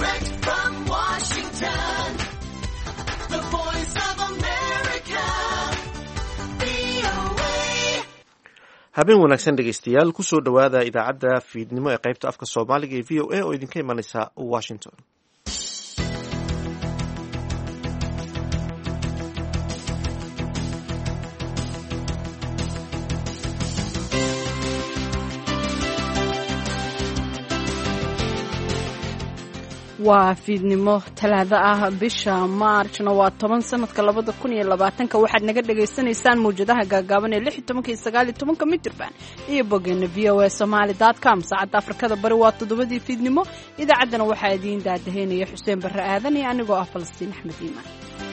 Direct from Washington, the voice of America, VOA. habeen wanaagsan dhegaystayaal kusoo dhowaada idaacadda fiidnimo ee qaybta afka soomaaliga ee v o a oo idinka imanaysa washington. waa fiidnimo talaado ah bisha maarjna waa 10 sanadka 2020 waxaad naga dhagaysanaysaan mawjadaha gaagaaban ee 16 iyo 19 mitirban iyo bogeena voasomali.com. saacadda afrikada bari waa 7 fiidnimo. idaacaddana waxaa idiin daadaheynaya xuseen barre aadan iyo anigoo ah falastiin axmed iimaan.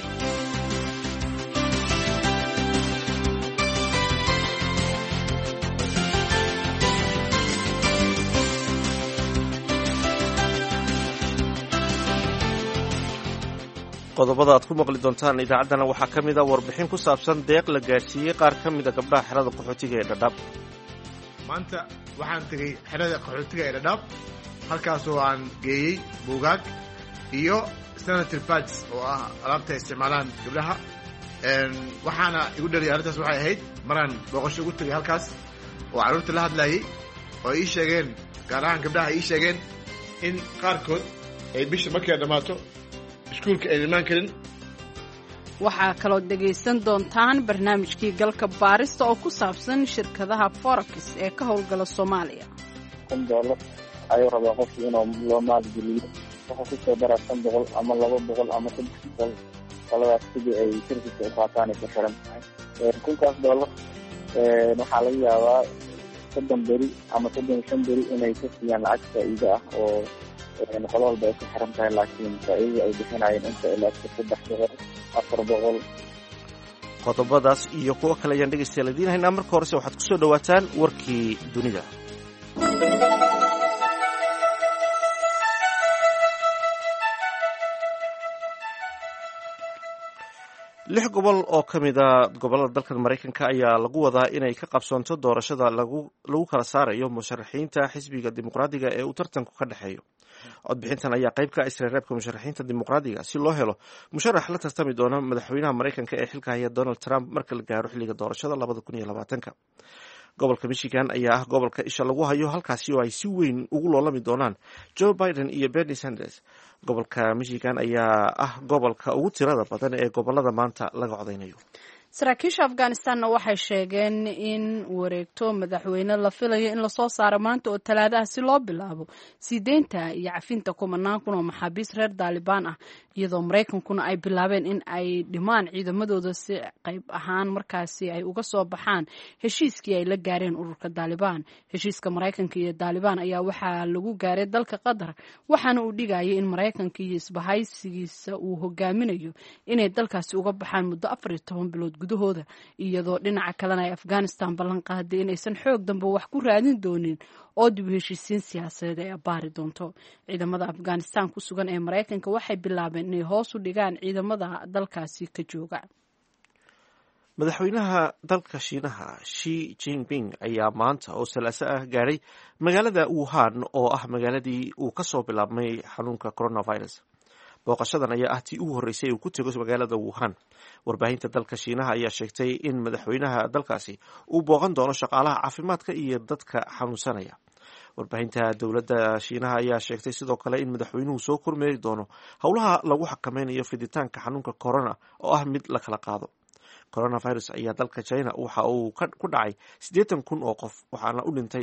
qodobada aad ku maqli doontaan idaacaddana waxaa ka mid a warbixin ku saabsan deeq la gaadhsiiyey qaar ka mida gabdhaha xerada qaxootiga ee dhadhaab. maanta waxaan tegey xerada qaxootiga ee dhadhaab halkaasoo aan geeyey buugaag iyo sanitary pads oo ah alaabta ay isticmaalaan gabdhaha. waxaana igu dhaliyay arrintaas waxay ahayd maraan booqasho ugu tegay halkaas oo carruurta la hadlayay oo ii sheegeen, gaar ahaan gabdhaha ii sheegeen in qaarkood ay bisha markay dhammaato iskuulka ay imaan karin. waxaa kaloo dhegaysan doontaan barnaamijkii galka baarista oo ku saabsan shirkadaha forex ee ka howlgala Soomaaliya. $10 ayuu rabaa qofkii inuu loo maalgeliyo, wuxuu ku soo daraa $100 ama $200 ama $300 qoladaas sidii ay shirkadka u qaataan ay ku xiran tahay. $1,000 waxaa laga yaabaa 30 beri ama 35 beri inay ka siiyaan lacag faa'iido ah oo qolo walba ay ku xiran tahay, laakiin faa'iidada ay bixinayeen inta ilaa $300 $400. qodobadaas iyo kuwo kale ayaan dhegaystayaal idiin haynaa. marka horese waxaad ku soo dhowaataan warkii dunida. 6 gobol oo ka mid a gobollada dalkan Maraykanka ayaa lagu wadaa inay ka qabsoonto doorashada lagu kala saarayo musharaxiinta xisbiga dimuqraadiga ee uu tartanku ka dhexeeyo. codbixintan ayaa qayb ka isreebka musharaxiinta dimuqraadiga si loo helo musharax la tartami doona madaxweynaha Maraykanka ee xilka haya Donald Trump marka la gaaro xilliga doorashada 2020. gobolka Michigan ayaa ah gobolka isha lagu hayo, halkaasi oo ay si weyn ugu loolami doonaan Joe Biden iyo Bernie Sanders. gobolka Michigan ayaa ah gobolka ugu tirada badan ee gobolada maanta laga codeynayo. saraakiisha Afghanistanna waxay sheegeen in wareegto madaxweyne la filayo in lasoo saaro maanta oo talaadaha si loo bilaabo sii deynta iyo cafinta 10,000 kun oo maxaabiis reer Taliban ah, iyadoo Maraykankuna ay bilaabeen in ay dhimaan ciidamadooda si qayb ahaan markaasi ay uga soo baxaan heshiiskii ay la gaareen ururka Taliban. heshiiska Maraykanka iyo Taliban ayaa waxaa lagu gaaray dalka Qatar, waxaana uu dhigayay in Maraykanka iyo isbahaysigiisa uu hogaaminayo inay dalkaasi uga baxaan muddo 14 bilood gudahooda, iyadoo dhinaca kalena ay Afghanistan ballan qaaday inaysan xoog dambe wax ku raadin doonin oo dib u heshiisiin siyaasadeed ay abaari doonto. ciidamada Afghanistan ku sugan ee Maraykanka waxay bilaabeen inay hoos u dhigaan ciidamada dalkaasi ka jooga. madaxweynaha dalka Shiinaha Xi Jinping ayaa maanta oo Salaaso ah gaaray magaalada Wuhan oo ah magaaladii uu ka soo bilaabmay xanuunka coronavirus. booqashadan ayaa ah tii ugu horreysay uu ku tego magaalada Wuhan. warbaahinta dalka Shiinaha ayaa sheegtay in madaxweynaha dalkaasi uu booqan doono shaqaalaha caafimaadka iyo dadka xanuunsanaya. warbaahinta dowladda Shiinaha ayaa sheegtay sidoo kale in madaxweynuhu soo kormeeri doono howlaha lagu xakameynayo fiditaanka xanuunka corona oo ah mid la kala qaado. coronavirus ayaa dalka China waxa uu ku dhacay 80 kun oo qof, waxaana u dhintay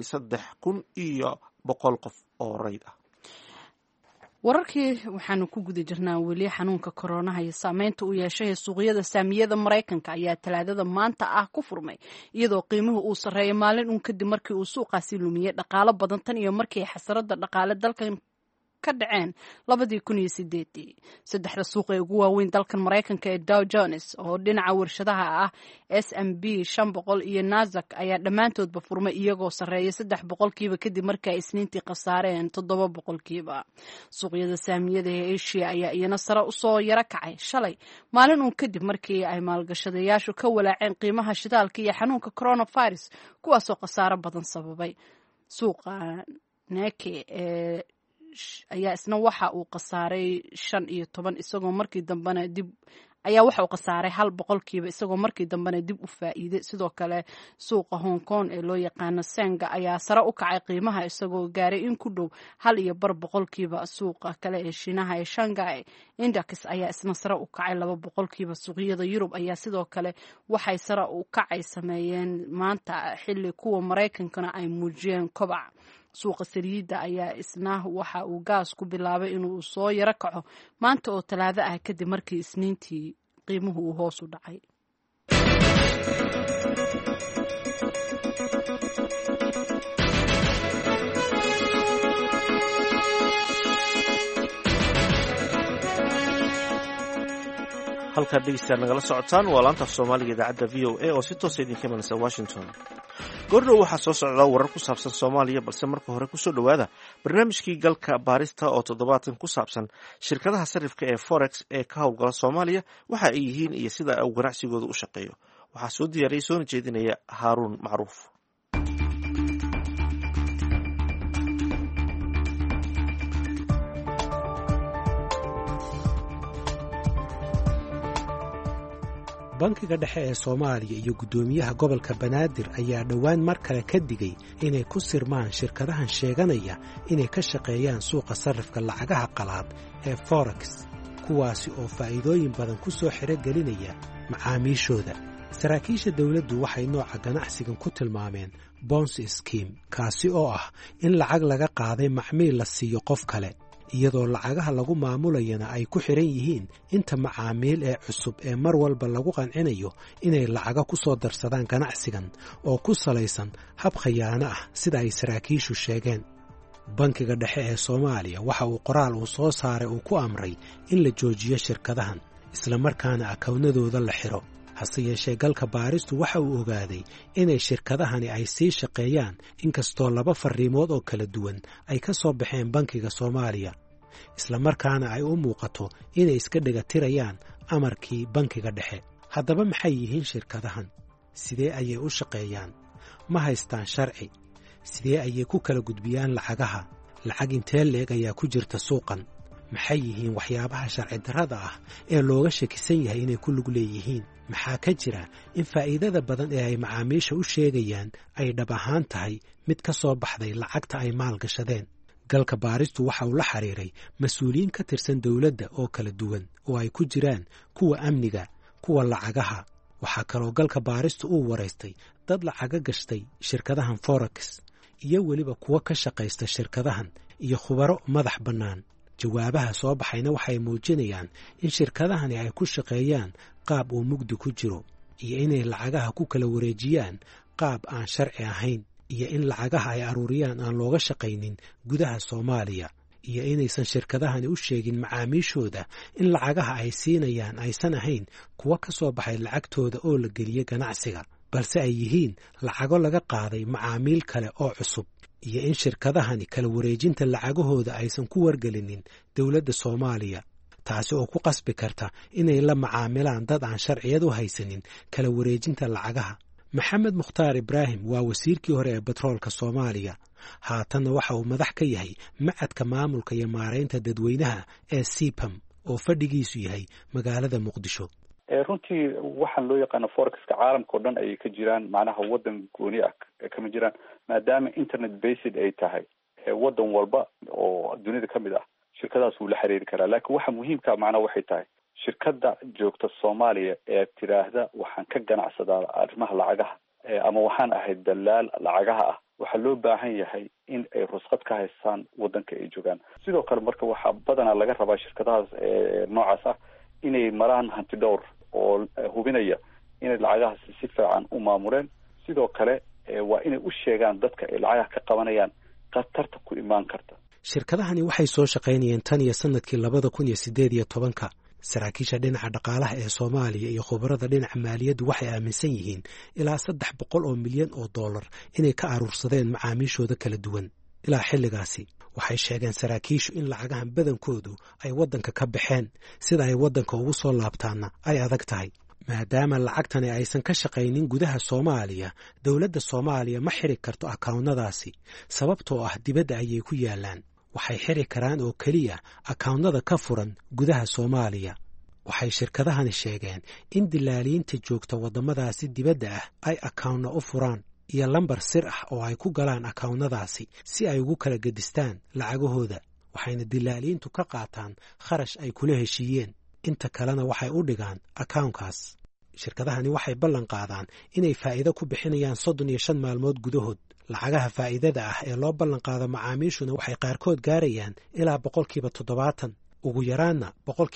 3,100 qof oo rayd ah. wararkii waxaanu ku guda jirnaa weli xanuunka koronaha iyo saameynta uu yeeshay suuqyada saamiyada Maraykanka ayaa talaadada maanta ah ku furmay, iyadoo qiimuhu uu sareeyay maalin uun kadib markii uu suuqaasi lumiyay dhaqaale badan tan iyo markii xasarada dhaqaale dalkan ka dhaceen 2008. saddexda suuq ee ugu waaweyn dalkan Maraykanka ee Dow Jones oo dhinaca warshadaha ah, S&P 500 iyo Nasdaq ayaa dhammaantoodba furmay iyagoo sareeya 3% kadib markii ay Isniintii khasaareen 7%. suuqyada saamiyada ee Asia ayaa iyana sare u soo yara kacay shalay, maalin uun kadib markii ay maalgashadayaashu ka walaaceen qiimaha shidaalka iyo xanuunka coronavirus, kuwaasoo khasaaro badan sababay. suuqa Nikkei ee ayaa isna waxa uu khasaaray 15 isagoo markii dambena dib ayaa waxa uu khasaaray 1% isagoo markii dambena dib u faa'iiday. sidoo kale suuqa Hong Kong ee loo yaqaano Senga ayaa sare u kacay qiimaha isagoo gaaray in ku dhow 1.5%. suuqa kale ee Shiinaha ee Shanghai Index ayaa isna sare u kacay 2%. suuqyada Yurub ayaa sidoo kale waxay sare u kacay sameeyeen maanta xilli kuwa Mareykankana ay muujiyeen kobac. suuqa saliidda ayaa isna waxa uu gaas ku bilaabay inuu soo yara kaco maanta oo Talaado ah kadib markii Isniintii qiimuhu uu hoos u dhacay. halkaad dhegeystayaal nagala socotaan waa laanta af soomaaliga idaacadda v o a oo si toosa idinka imanaysa Washington. goordhow waxaa soo socda warar ku saabsan Soomaaliya, balse marka hore kusoo dhowaada barnaamijkii galka baarista oo toddobaadkan ku saabsan shirkadaha sarifka ee forex ee ka howlgala Soomaaliya, waxa ay yihiin iyo sida uu ganacsigooda u shaqeeyo. waxaa soo diyaariyay soona jeedinaya Haaruun Macruuf. bankiga dhexe ee Soomaaliya iyo gudoomiyaha gobolka Banaadir ayaa dhowaan mar kale ka digay inay ku sirmaan shirkadahan sheeganaya inay ka shaqeeyaan suuqa sarifka lacagaha qalaad ee forex, kuwaasi oo faa'iidooyin badan ku soo xirogelinaya macaamiishooda. saraakiisha dawladdu waxay nooca ganacsigan ku tilmaameen bonds scheme, kaasi oo ah in lacag laga qaaday macmiil la siiyo qof kale, iyadoo lacagaha lagu maamulayana ay ku xiran yihiin inta macaamiil ee cusub ee mar walba lagu qancinayo inay lacaga ku soo darsadaan ganacsigan oo ku salaysan hab khiyaano ah sida ay saraakiishu sheegeen. bankiga dhexe ee Soomaaliya waxa uu qoraal uu soo saaray uu ku amray in la joojiyo shirkadahan isla markaana akawnadooda la xiro. hase yeeshee galka baaristu waxa uu ogaaday inay shirkadahani ay sii shaqeeyaan inkastoo 2 fariimood oo kala duwan ay ka soo baxeen bankiga Soomaaliya, isla markaana ay u muuqato inay iska dhigatirayaan amarkii bankiga dhexe. haddaba maxay yihiin shirkadahan? sidee ayay u shaqeeyaan? ma haystaan sharci? sidee ayay ku kala gudbiyaan lacagaha? lacag intee leeg ayaa ku jirta suuqan? maxay yihiin waxyaabaha sharci darrada ah ee looga shakisan yahay inay ku lug leeyihiin? maxaa ka jira in faa'iidada badan ee ay macaamiisha u sheegayaan ay dhab ahaan tahay mid ka soo baxday lacagta ay maalgashadeen? galka baaristu waxa uu la xiriiray mas-uuliyiin ka tirsan dawladda oo kala duwan oo ay ku jiraan kuwa amniga, kuwa lacagaha. waxaa kaloo galka baaristu uu waraystay dad lacaga gashtay shirkadahan forex iyo weliba kuwa ka shaqaysta shirkadahan iyo khubaro madax bannaan. jawaabaha soo baxayna waxay muujinayaan in shirkadahani ay ku shaqeeyaan qaab uu mugdi ku jiro, iyo inay lacagaha ku kala wareejiyaan qaab aan sharci ahayn, iyo in lacagaha ay aruuriyaan aan looga shaqaynin gudaha Soomaaliya, iyo inaysan shirkadahani u sheegin macaamiishooda in lacagaha ay siinayaan aysan ahayn kuwa ka soo baxay lacagtooda oo la geliyey ganacsiga, balse ay yihiin lacago laga qaaday macaamiil kale oo cusub, iyo in shirkadahani kala wareejinta lacagahooda aysan ku wargelinin dawladda Soomaaliya, taasi oo ku qasbi karta inay la macaamilaan dad aan sharciyad u haysanin kala wareejinta lacagaha. maxamed mukhtaar ibraahim waa wasiirkii hore ee batroolka Soomaaliya, haatanna waxa uu madax ka yahay macadka maamulka iyo maaraynta dadweynaha ee CPAM oo fadhigiisu yahay magaalada Muqdisho. runtii waxaan loo yaqaano forexka caalamka oo dhan ayay ka jiraan, macnaha wadan gooni ah kama jiraan, maadaama internet based ay tahay wadan walba oo dunida ka mid ah shirkadaas wuu la xiriiri karaa. laakiin waxa muhiimka macnaha waxay tahay shirkada joogta Soomaaliya ee tiraahda waxaan ka ganacsadaa arrimaha lacagaha ama waxaan ahay dalaal lacagaha ah, waxaa loo baahan yahay in ay rusqad ka haystaan wadanka ay joogaan. sidoo kale marka waxaa badanaa laga rabaa shirkadahaas noocaas ah inay maraan hanti dhowr oo hubinaya inay lacagahaas si fiican u maamuleen. sidoo kale waa inay u sheegaan dadka ay lacagaha ka qabanayaan khatarta ku imaan karta. shirkadahani waxay soo shaqaynayeen tan iyo sanadkii 2018. saraakiisha dhinaca dhaqaalaha ee Soomaaliya iyo khubarada dhinaca maaliyaddu waxay aaminsan yihiin ilaa 300 oo milyan oo dollar inay ka aruursadeen macaamiishooda kala duwan. ilaa xilligaasi waxay sheegeen saraakiishu in lacagahan badankoodu ay waddanka ka baxeen, sida ay waddanka ugu soo laabtaanna ay adag tahay. maadaama lacagtani aysan ka shaqaynin gudaha Soomaaliya, dawladda Soomaaliya ma xiri karto akaawnadaasi sababtoo ah dibadda ayay ku yaalaan. waxay xiri karaan oo keliya akawnnada ka furan gudaha Soomaaliya. waxay shirkadahani sheegeen in dilaaliinta joogta waddamadaasi dibadda ah ay akawnno u furaan iyo lambar sir ah oo ay ku galaan akawnnadaasi si ay ugu kala gedistaan lacagahooda, waxayna dilaaliintu ka qaataan kharash ay kula heshiiyeen, inta kalena waxay u dhigaan akawnkaas. shirkadahani waxay ballan qaadaan inay faa'iido ku bixinayaan 35 maalmood gudahood. lacagaha faa'iidada ah ee loo ballan qaado macaamiishuna waxay qaarkood gaarayaan ilaa 70%, ugu yaraanna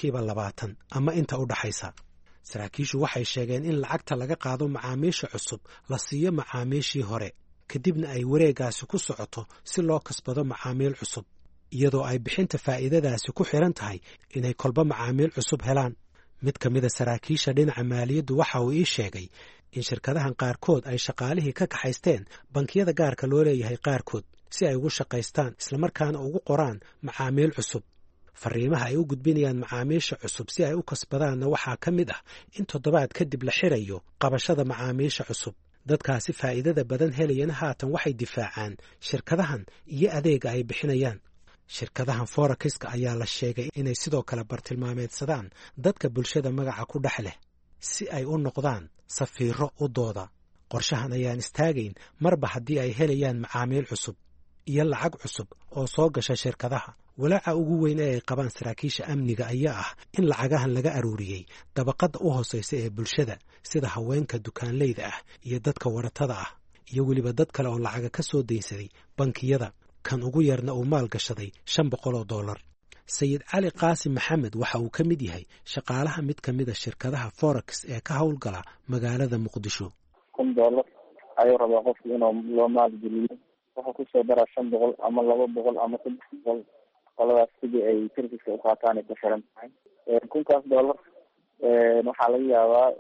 20% ama inta u dhaxaysa. saraakiishu waxay sheegeen in lacagta laga qaado macaamiisha cusub la siiyo macaamiishii hore, kadibna ay wareegaasi ku socoto si loo kasbado macaamiil cusub, iyadoo ay bixinta faa'iidadaasi ku xiran tahay inay kolba macaamiil cusub helaan. mid ka mida saraakiisha dhinaca maaliyaddu waxa uu ii sheegay in shirkadahan qaarkood ay shaqaalihii ka kaxaysteen bankiyada gaarka loo leeyahay qaarkood si ay ugu shaqaystaan islamarkaana ugu qoraan macaamiil cusub. fariimaha ay u gudbinayaan macaamiisha cusub si ay u kasbadaanna waxaa ka mid ah in 7 kadib la xirayo qabashada macaamiisha cusub. dadkaasi faa'iidada badan helayana haatan waxay difaacaan shirkadahan iyo adeega ay bixinayaan. shirkadahan forexiska ayaa la sheegay inay sidoo kale bartilmaameedsadaan dadka bulshada magaca ku dhex leh si ay u noqdaan safiiro u dooda. qorshahan ayaan istaagayn marba haddii ay helayaan macaamiil cusub iyo lacag cusub oo soo gasha shirkadaha. walaaca ugu weyn ee ay qabaan saraakiisha amniga ayaa ah in lacagahan laga aruuriyey dabaqadda u hoosaysa ee bulshada sida haweenka dukaanleyda ah iyo dadka waratada ah iyo weliba dad kale oo lacaga ka soo daynsaday bankiyada, kan ugu yarna uu maal gashaday $500. sayid cali qaasim maxamed waxa uu ka mid yahay shaqaalaha mid ka mida shirkadaha forex ee ka howlgala magaalada muqdisho. $1 ayuu rabaa qofki inuu loo maalgeliyo, wuxuu kusoo daraa $500 ama $200 ama $300, qoladaas sidii ay serviceka u qaataan ay ku xiran tahay. $1,000 waxaa laga yaabaa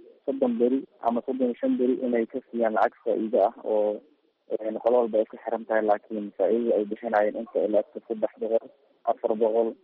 30 beri ama 35 beri inay ka siiyaan lacag faa'iido ah oo qolo walba ay ku xiran tahay, laakiin faa'iidada ay bixinayeen inta ilaa $300, $400,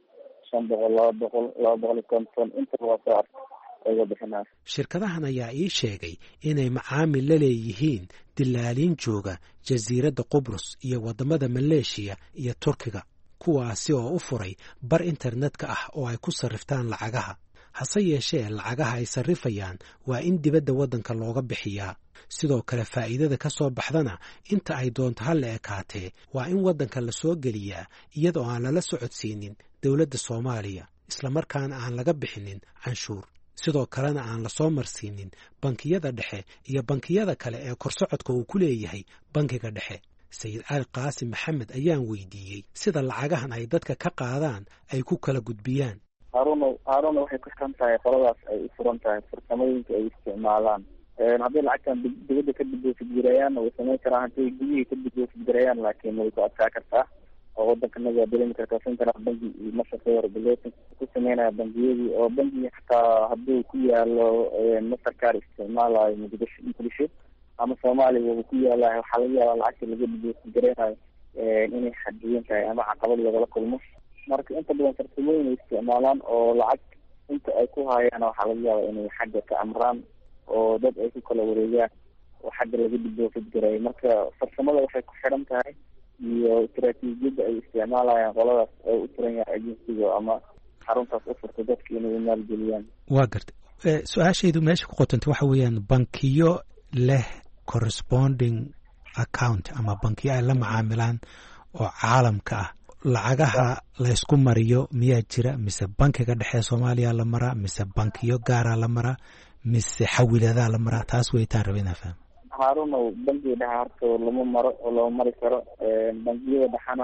$500, $200, $250 inta waa soo arka ayuu bixinaya. shirkadahan ayaa ii sheegay inay macaamil la leeyihiin dilaaliin jooga jasiiradda Qubrus iyo waddamada Maleeshiya iyo Turkiga, kuwaasi oo u furay bar internetka ah oo ay ku sarriftaan lacagaha. hase yeeshee lacagaha ay sarrifayaan waa in dibadda waddanka looga bixiyaa. sidoo kale faa'iidada ka soo baxdana inta ay doonto ha la ekaatee waa in waddanka la soo geliyaa iyadoo aan lala socodsiinin dowladda Soomaaliya, islamarkaana aan laga bixinin canshuur. sidoo kalena aan la soo marsiinin bankiyada dhexe iyo bankiyada kale ee korsocodka uu ku leeyahay bankiga dhexe. sayid cali qaasim maxamed ayaan weydiiyey sida lacagahan ay dadka ka qaadaan ay ku kala gudbiyaan. haaruna waxay ku xiran tahay qoladaas ay u furan tahay farsamooyinka ay isticmaalaan. haddii lacagtan dibadda ka dibofidgarayaan way samayn karaan, haddii gudihii ka dibofidgarayaan laakiin way ku adkaa kartaa oo waddankanaga dareemi kartaa central banki iyo master regulating ku sameynaya bangiyadii oo bangiga xataa hadduu ku yaalo mastercard isticmaalayo muqdisho ama Soomaaliya uu ku yaalayo, waxaa laga yaabaa lacagta laga dibofidgaraynayo inay xadiyan tahay ama caqabad lagala kulmo. marka inta badan farsamooyin ay isticmaalaan oo lacag inta ay ku hayaan waxaa laga yaabaa inay xagga ka amraan oo dad ay ku kala wareegaan oo xagga laga dibofidgaray. marka farsamada waxay ku xiran tahay iyo istaraatiijiyadda ay isticmaalayaan qoladaas oo u tiran yahay agensiga ama xaruntaas u furta dadka inay maalgeliyaan. waa gartay. su-aashaydu meesha ku qotantay waxa weeyaan bankiyo leh corresponding account ama bankiyo ay la macaamilaan oo caalamka ah, lacagaha la isku mariyo miyaa jira mise bankiga dhexe Soomaaliya la maraa mise bankiyo gaara la maraa mise xawiladaa la maraa? taas weytaan rabina faham. haaruna bankiga dhexe horta lama maro oo lama mari karo. bangiyada dhexana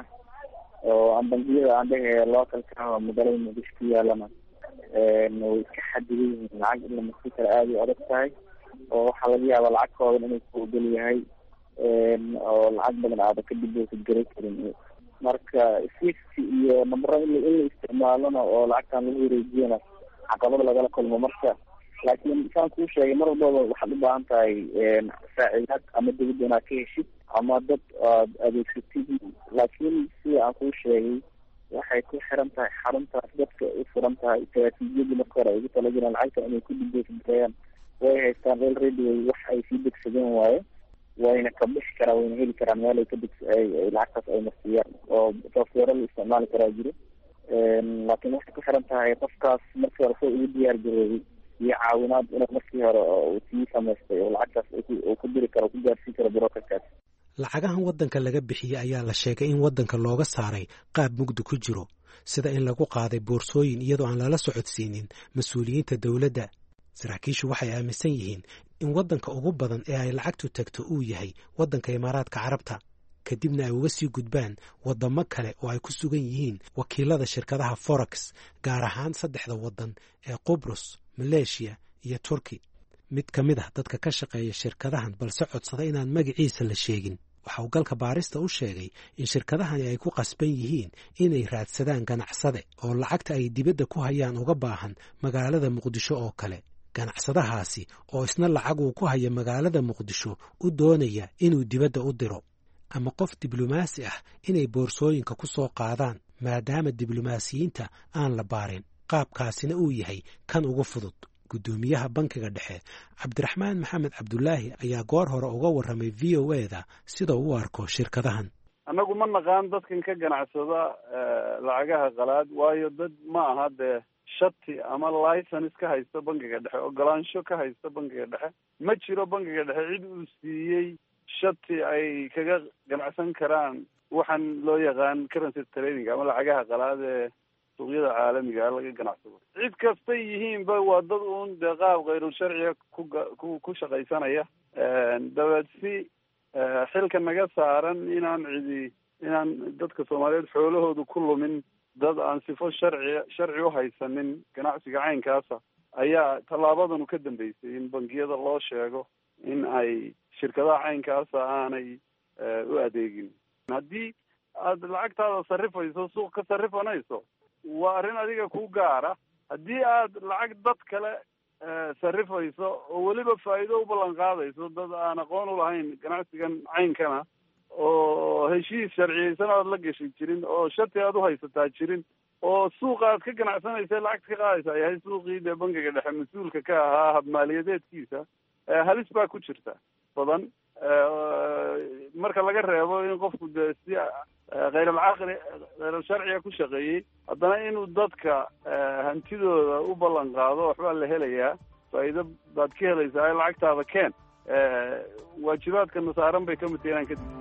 oo bangiyada aan dhehe localka magaalada muqdisho ku yaalana way iska xadidan yihiin, lacag in la marsi karo aada u adag tahay oo waxaa laga yaabaa lacagtoodan inay ku ogol yahay oo lacag badan aada ka dibofidgaray karin. marka swift iyo nambaro in la isticmaalona oo lacagtan lagu wareejiyana caqabad lagala kulmo. marka laakiin saan kuu sheegay mar walbaba waxaad u baahan tahay saacidaad ama dawladda inaad ka heshid ama dad aad adeegsatid. laakiin sida aan kuu sheegay waxay ku xiran tahay xaruntaas dadka u furan tahay istaraatiijiyadii marka hore ay ugu talagaleen lacagta inay ku dibofidgarayaan way haystaan already wax ay sii degsadeen waaye. wayna ka bixi karaan, wayna heli karaan meel ay kadib ay lacagtaas ay marsiiyaan oo software la isticmaali karaa jiro. laakiin waxay ku xiran tahay qofkaas markii hore soo ugu diyaar garoobay iyo caawinaad inuu markii hore uu sii samaystay oo lacagtaas uu ku diri karo, ku gaarsiin karo brokerkaas. lacagahan waddanka laga bixiyey ayaa la sheegay in waddanka looga saaray qaab mugdi ku jiro, sida in lagu qaaday boorsooyin iyadoo aan lala socodsiinin mas-uuliyiinta dowladda. saraakiishu waxay aaminsan yihiin in waddanka ugu badan ee ay lacagtu tagto uu yahay waddanka imaaraadka carabta, kadibna ay uga sii gudbaan waddamo kale oo ay ku sugan yihiin wakiilada shirkadaha forex, gaar ahaan 3 waddan ee qubrus, maleeshiya iyo turki. mid ka mid ah dadka ka shaqeeya shirkadahan balse codsada inaan magaciisa la sheegin waxa uu galka baarista u sheegay in shirkadahani ay ku qasban yihiin inay raadsadaan ganacsade oo lacagta ay dibadda ku hayaan uga baahan magaalada muqdisho oo kale. ganacsadahaasi oo isna lacag uu ku haya magaalada muqdisho u doonaya inuu dibadda u diro, ama qof diblomaasi ah inay boorsooyinka ku soo qaadaan maadaama diblomaasiyiinta aan la baarin. qaabkaasina uu yahay kan ugu fudud. guddoomiyaha bankiga dhexe cabdiraxmaan maxamed cabdulaahi ayaa goor hore uga warramay v o e da sida uu u arko shirkadahan. annagu ma naqaan dadkan ka ganacsada lacagaha qalaad, waayo dad ma aha dee shati ama license ka haysta bankiga dhexe, ogolaansho ka haysta bankiga dhexe ma jiro. bankiga dhexe cid uu siiyey shati ay kaga ganacsan karaan waxaan loo yaqaan currency trading ama lacagaha qalaad ee suuqyada caalamiga laga ganacsado. cid kastay yihiinba waa dad uun dee qaab khayrul sharciga ku shaqaysanaya. dabeed si xilka naga saaran inaan dadka Soomaaliyeed xoolahoodu ku lumin dad aan sifo sharci u haysanin ganacsiga caynkaasa, ayaa tallaabadanu ka dambeysay in bangiyada loo sheego in ay shirkadaha caynkaasa aanay u adeegin. haddii aad lacagtaada sarrifayso, suuq ka sarrifanayso, waa arrin adiga ku gaara. haddii aad lacag dad kale sarrifayso oo weliba faa'iido u ballan qaadayso dad aan aqoon u lahayn ganacsigan caynkana, oo heshiis sharciyeysan aad la gashi jirin, oo shati aad u haysataa jirin, oo suuqa aad ka ganacsanaysa lacagta ka qaadaysa yahay suuqii dee bankiga dhexe mas-uulka ka ahaa habmaaliyadeedkiisa, halis baa ku jirta badan. marka laga reebo in qofku dee si khayralcaqli khayralsharciga ku shaqeeyey, haddana inuu dadka hantidooda u ballan qaado waxbaa la helayaa, faa'iido baad ka helaysaa, lacagtaada keen. waajibaadkana saaran bay ka mid tahay inaan kadib.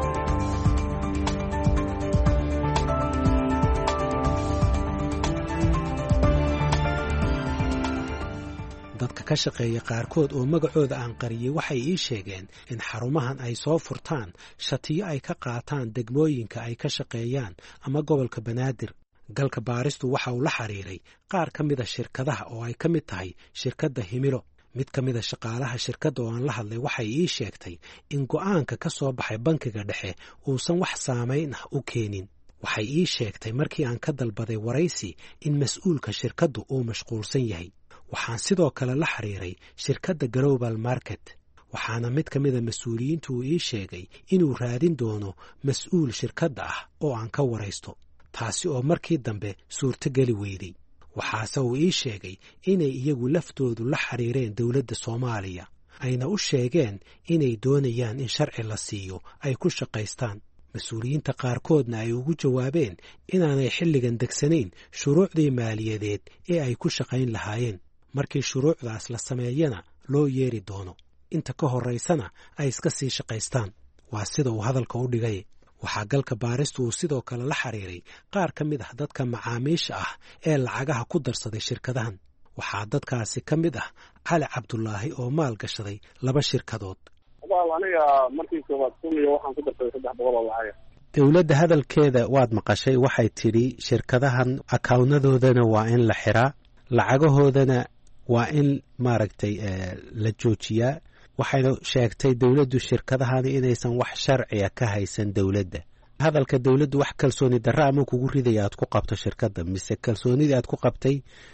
dadka ka shaqeeya qaarkood oo magacooda aan qariyey waxay ii sheegeen in xarumahan ay soo furtaan shatiyo ay ka qaataan degmooyinka ay ka shaqeeyaan ama gobolka banaadir. galka baaristu waxa uu la xiriiray qaar ka mida shirkadaha oo ay ka mid tahay shirkadda himilo. mid ka mida shaqaalaha shirkadda oo aan la hadlay waxay ii sheegtay in go'aanka ka soo baxay bankiga dhexe uusan wax saamayn ah u keenin. waxay ii sheegtay markii aan ka dalbaday waraysi in mas-uulka shirkaddu uu mashquulsan yahay. waxaan sidoo kale la xiriiray shirkadda global market, waxaana mid ka mida mas-uuliyiintu uu ii sheegay inuu raadin doono mas-uul shirkadda ah oo aan ka waraysto, taasi oo markii dambe suurtogeli weyday. waxaase uu ii sheegay inay iyagu laftoodu la xiriireen dowladda Soomaaliya, ayna u sheegeen inay doonayaan in sharci la siiyo ay ku shaqaystaan. mas-uuliyiinta qaarkoodna ay ugu jawaabeen inaanay xilligan degsanayn shuruucdii maaliyadeed ee ay ku shaqayn lahaayeen. markii shuruucdaas la sameeyana loo yeeri doono, inta ka horraysana ay iska sii shaqaystaan. waa sida uu hadalka u dhigay. waxaa galka baaristu uu sidoo kale la xiriiray qaar ka mid ah dadka macaamiisha ah ee lacagaha ku darsaday shirkadahan. waxaa dadkaasi ka mid ah cali cabdulaahi oo maal gashaday 2 shirkadood. aniga markii koowaad sumiyo waxaan ku darsaday 300 oo lacag. dowladda hadalkeeda waad maqashay, waxay tidhi shirkadahan akawnadoodana waa in la xiraa, lacagahoodana waa in maaragtay la joojiyaa. waxayna sheegtay dowladdu shirkadahani inaysan wax sharciya ka haysan dowladda. hadalka dowladdu wax kalsooni darro ama kugu ridaya aad ku qabto shirkadda, mise kalsoonidii aad ku qabtay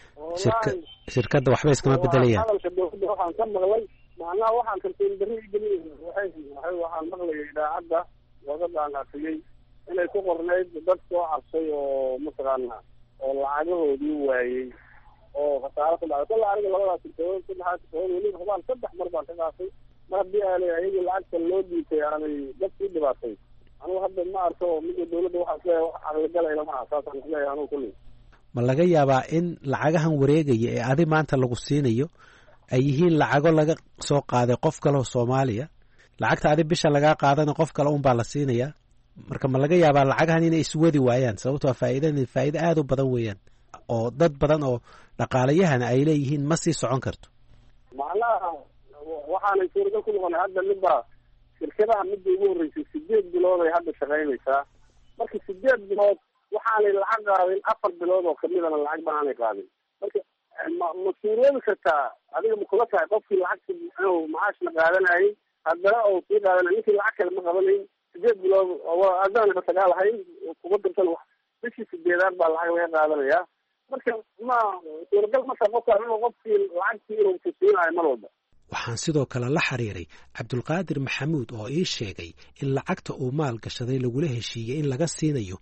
shirkadda waxba iskama bedelayaan? hadalka dowladda waxaan ka maqlay, macnaha waxaan kalsooni darro igeliyay waxaan maqlayay idaacadda wadadaan afiyey inay ku qornayd dad soo cabsay oo mataqaana oo lacagahoodii waayey oo khasaaro ku dhacay. kolla aniga 2 shirkadood 3 shirkadood weliba hubaan 3 mar baan ka qaatay mar haddii aanay ayaga lacagta loo dhiibtay aanay dadkii dhibaatay anugu hadda ma arko midda dawladda waxaa isleeyahay wax aqligalay lama aha saasaan isleeyahay anugu kulli ma laga yaabaa in lacagahan wareegaya ee adi maanta lagu siinayo ay yihiin lacago laga soo qaaday qof kale oo Soomaaliya lacagta adi bisha laga qaadana qof kale un baa la siinayaa marka ma laga yaabaa lacagahan inay iswadi waayaan sababtoo ah faa'iido aad u badan weeyaan oo dad badan oo dhaqaalayahana ay leeyihiin ma sii socon karto macnaha waxaanay suuragal ku noqonay hadda midba shirkadaha midda ugu horreysay 8 bilood ay hadda shaqaynaysaa marka 8 bilood waxaanay lacag qaadin 4 bilood oo kamidana lacag baanay qaadin marka ma suuroobi kartaa adiga ma kula tahay qofkii lacagta inuu macaash la qaadanayay haddana oo sii qaadanay ninkii lacag kale ma qabanayn 8 bilood oo adaan basagaa lahayn kuga dirsan bishii 8aad baa lacag laga qaadanayaa marka ma suuragal ma tahay qofkii lacagtii inuu tusiinayo mar walba waxaan sidoo kale la xiriiray Cabdulqaadir Maxamuud oo ii sheegay in lacagta uu maal gashaday lagula heshiiyay in laga siinayo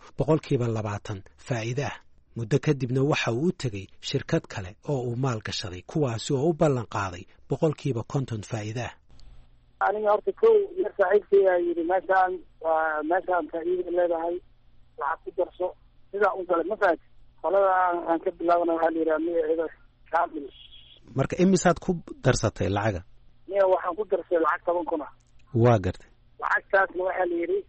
20% faa'iido ah muddo kadibna waxa uu u tagay shirkad kale oo uu maal gashaday kuwaasi oo u ballan qaaday 50% faa'iido ah aniga horta kow yar saaxiibkay ayaa yidhi meeshaan faa'iido leedahay lacag ku darso sidaa u galay mafaati qolada aan ka bilaabana waxaa la yidhaha magaceeda kaamil marka imisaad ku darsatay lacaga miya waxaan ku darsay lacag 10,000 ah waa gartay lacagtaasna waxaa la yidhi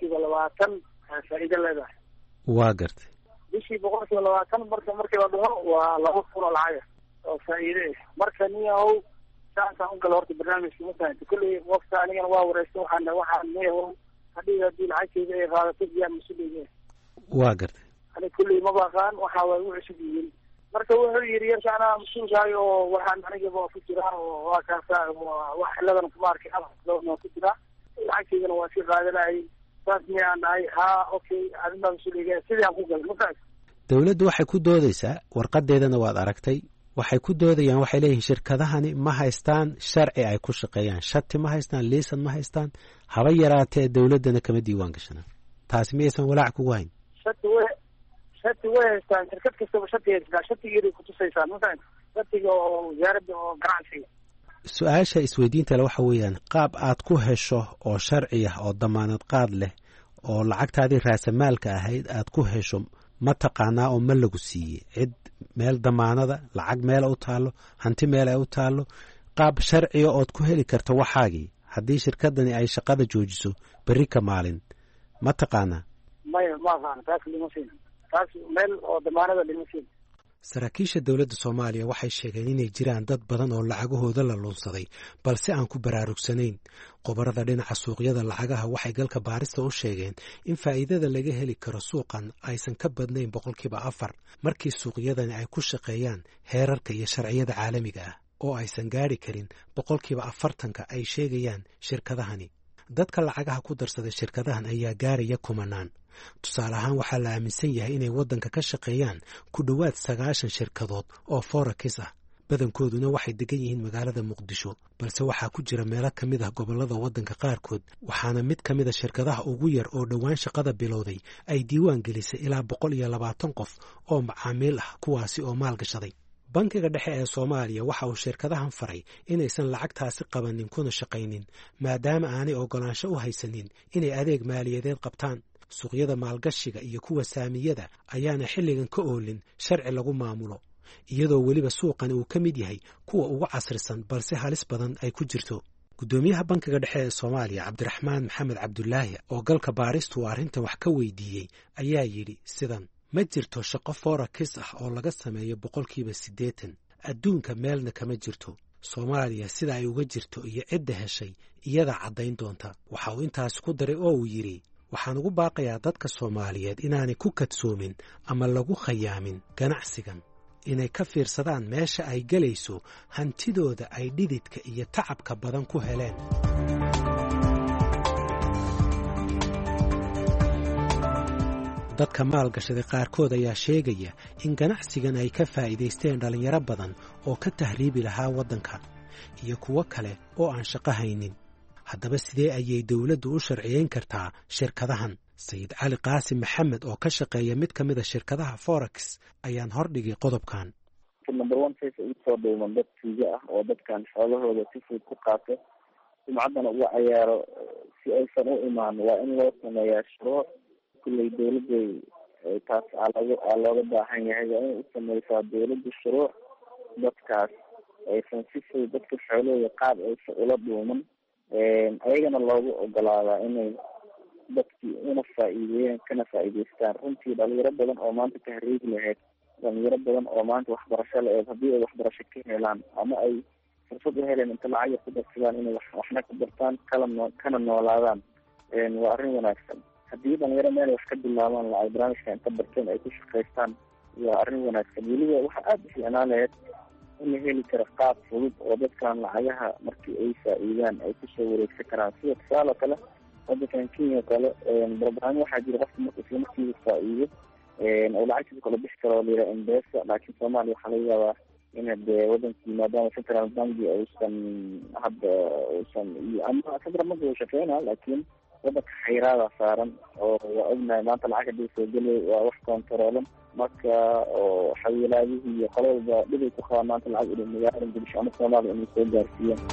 20% faa'iido leedahay waa gartay bishii 20% markii la dhaho waa 2,000 oo lacag oo faa'iido marka niyahow saasaan u gala horta barnaamijka mafahanti kulley qofka anigana waa wareysta waxaan niyahow haddii lacagteyda ay qaadato biyaan mas-uuliyiin waa gartay ani kulley ma baqaan waxa way u cusub yihiin marka wuxuu yidhi yarkaana mas-uulkaay oo waxaan anigaba ku jiraa oo waa kaasa wax ciladan kuma arkay ama ku jiraa lacagteydana waa sii qaadanayay saas miyaan dhahay haa okay adin baa mas-uuliga sidii aan ku galay mafahanti dawladdu waxay ku doodaysaa warqadeedana waad aragtay waxay ku doodayaan waxay leeyihiin shirkadahani ma haystaan sharci ay ku shaqeeyaan shati ma haystaan liisan ma haystaan haba yaraatee dawladdana kama diiwaan gashanaan taasi miyaysan walaac kugu hayn shati way haystaan shirkad kastaba shati haystaa shatigeeday kutusaysaa mafahanti shatiga oo wasaaradda oo ganacsiga su-aasha isweydiinta le waxa weeyaan qaab aad ku hesho oo sharci ah oo damaanad qaad leh oo lacagtaadii raasamaalka ahayd aad ku hesho ma taqaanaa oo ma lagu siiyey cid meel damaanada lacag meel u taalo hanti meel ay u taalo qaab sharciga ood ku heli karto waxaagii haddii shirkadani ay shaqada joojiso berri ka maalin ma taqaanaa maya ma aqaana taas lima siin taas meel oo damaanada lima siin saraakiisha dowladda Soomaaliya waxay sheegeen inay jiraan dad badan oo lacagahooda la lunsaday balse aan ku baraarugsanayn qobarada dhinaca suuqyada lacagaha waxay galka baarista u sheegeen in faa'iidada laga heli karo suuqan aysan ka badnayn 4% markii suuqyadani ay ku shaqeeyaan heerarka iyo sharciyada caalamiga ah oo aysan gaari karin 40% ay sheegayaan shirkadahani dadka lacagaha ku darsaday shirkadahan ayaa gaaraya kumanaan tusaale ahaan waxaa la aaminsan yahay inay waddanka ka shaqeeyaan ku dhowaad 90 shirkadood oo forex ah badankooduna waxay degan yihiin magaalada Muqdisho balse waxaa ku jira meelo ka mid ah gobollada waddanka qaarkood waxaana mid ka mid ah shirkadaha ugu yar oo dhowaan shaqada bilowday ay diiwaan gelisay ilaa 120 qof oo macaamiil ah kuwaasi oo maal gashaday bankiga dhexe ee Soomaaliya waxa uu shirkadahan faray inaysan lacagtaasi qabanin kuna shaqaynin maadaama aanay ogolaansho u haysanin inay adeeg maaliyadeed qabtaan suuqyada maalgashiga iyo kuwa saamiyada ayaana xilligan ka oolin sharci lagu maamulo iyadoo weliba suuqani uu ka mid yahay kuwa ugu casrisan balse halis badan ay ku jirto gudoomiyaha bankiga dhexe ee Soomaaliya Cabdiraxmaan Maxamed Cabdullaahi oo galka baaristu arrintan wax ka weydiiyey ayaa yidhi sidan ma jirto shaqo forex ah oo laga sameeyo 80% adduunka meelna kama jirto Soomaaliya sida ay uga jirto iyo cidda heshay iyada caddayn doonta waxa uu intaas ku daray oo uu yidhi waxaan ugu baaqayaa dadka Soomaaliyeed inaanay ku kadsoomin ama lagu khayaamin ganacsigan inay ka fiirsadaan meesha ay galayso hantidooda ay dhididka iyo tacabka badan ku heleen dadka maalgashaday qaarkood ayaa sheegaya in ganacsigan ay ka faa'iidaysteen dhalinyaro badan oo ka tahriibi lahaa waddanka iyo kuwo kale oo aan shaqo haynin haddaba sidee ayay dawladdu u sharciyeyn kartaa shirkadahan sayid cali qaasim maxamed oo ka shaqeeya mid ka mid a shirkadaha forex ayaan hordhigay qodobkan number 1 face ugu soo dhawman dad tuuga ah oo dadkan xoolahooda si fudud ku qaato sumcaddana uga cayaaro si aysan u imaan waa in loo sameeyaa shuruuc kulley dawladday taas aa looga baahan yahay waa inay u sameysaa dawladda shuruuc dadkaas aysan si fudud dadka xoolahooda qaab aysan ula dhuuman ayagana loogu ogolaadaa inay dadkii una faa'iideeyaan kana faa'iideystaan. runtii dhalinyaro badan oo maanta tahriigi lahayd, dhalinyaro badan oo maanta waxbarasho la-eed haddii ay waxbarasho ka helaan ama ay fursad u heleen inta lacag yar ku darsadaan inay waxna ku dartaan kana noolaadaan waa arrin wanaagsan. haddii dhalinyaro meel wax ka bilaabaan lacag barnaamijka inta barteen ay ku shaqaystaan waa arrin wanaagsan. weliba waxaa aada u fiicnaan lahayd in la heli karo qaab fudud oo dadkan lacagaha markii ay faa'iidaan ay kusoo wareegsan karaan. sida tusaale kale wadankan Kenya o kale barnaamij waxaa jira qofka marka isla markiiba faa'iido oo lacagtiisa kala bixi karo lira M-Pesa, laakiin Soomaaliya waxaa laga yaabaa in hadee wadankii maadaama central banki uusan ama central banki uu shaqeynaa laakiin wadanka xayiraada saaran oo waa ognahay maanta lacag hadii soo gelay waa wax kontaroolan marka oo xawilaadihii iyo qolo walba dhibay ku qabaan maanta lacag inay magaalada Muqdisho ama Soomaaliya inay soo gaarsiiyaan.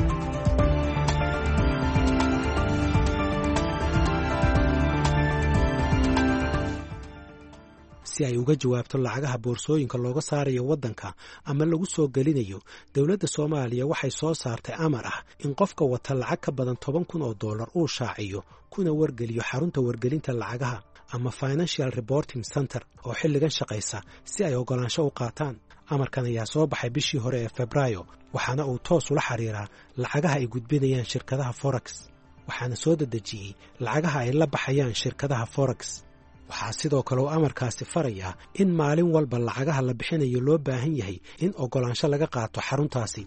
si ay uga jawaabto lacagaha boorsooyinka looga saarayo waddanka ama lagu soo gelinayo, dowladda Soomaaliya waxay soo saartay amar ah in qofka wata lacag ka badan $10,000 uu shaaciyo kuna wargeliyo xarunta wargelinta lacagaha ama Financial Reporting Center oo xilligan shaqaysa si ay ogolaansho u qaataan. amarkan ayaa soo baxay bishii hore ee Febraayo waxaana uu toos ula xiriiraa lacagaha ay gudbinayaan shirkadaha Forex, waxaana soo dedejiyey lacagaha ay la baxayaan shirkadaha Forex. waxaa sidoo kale uu amarkaasi farayaa in maalin walba lacagaha la bixinayo loo baahan yahay in ogolaansho laga qaato xaruntaasi.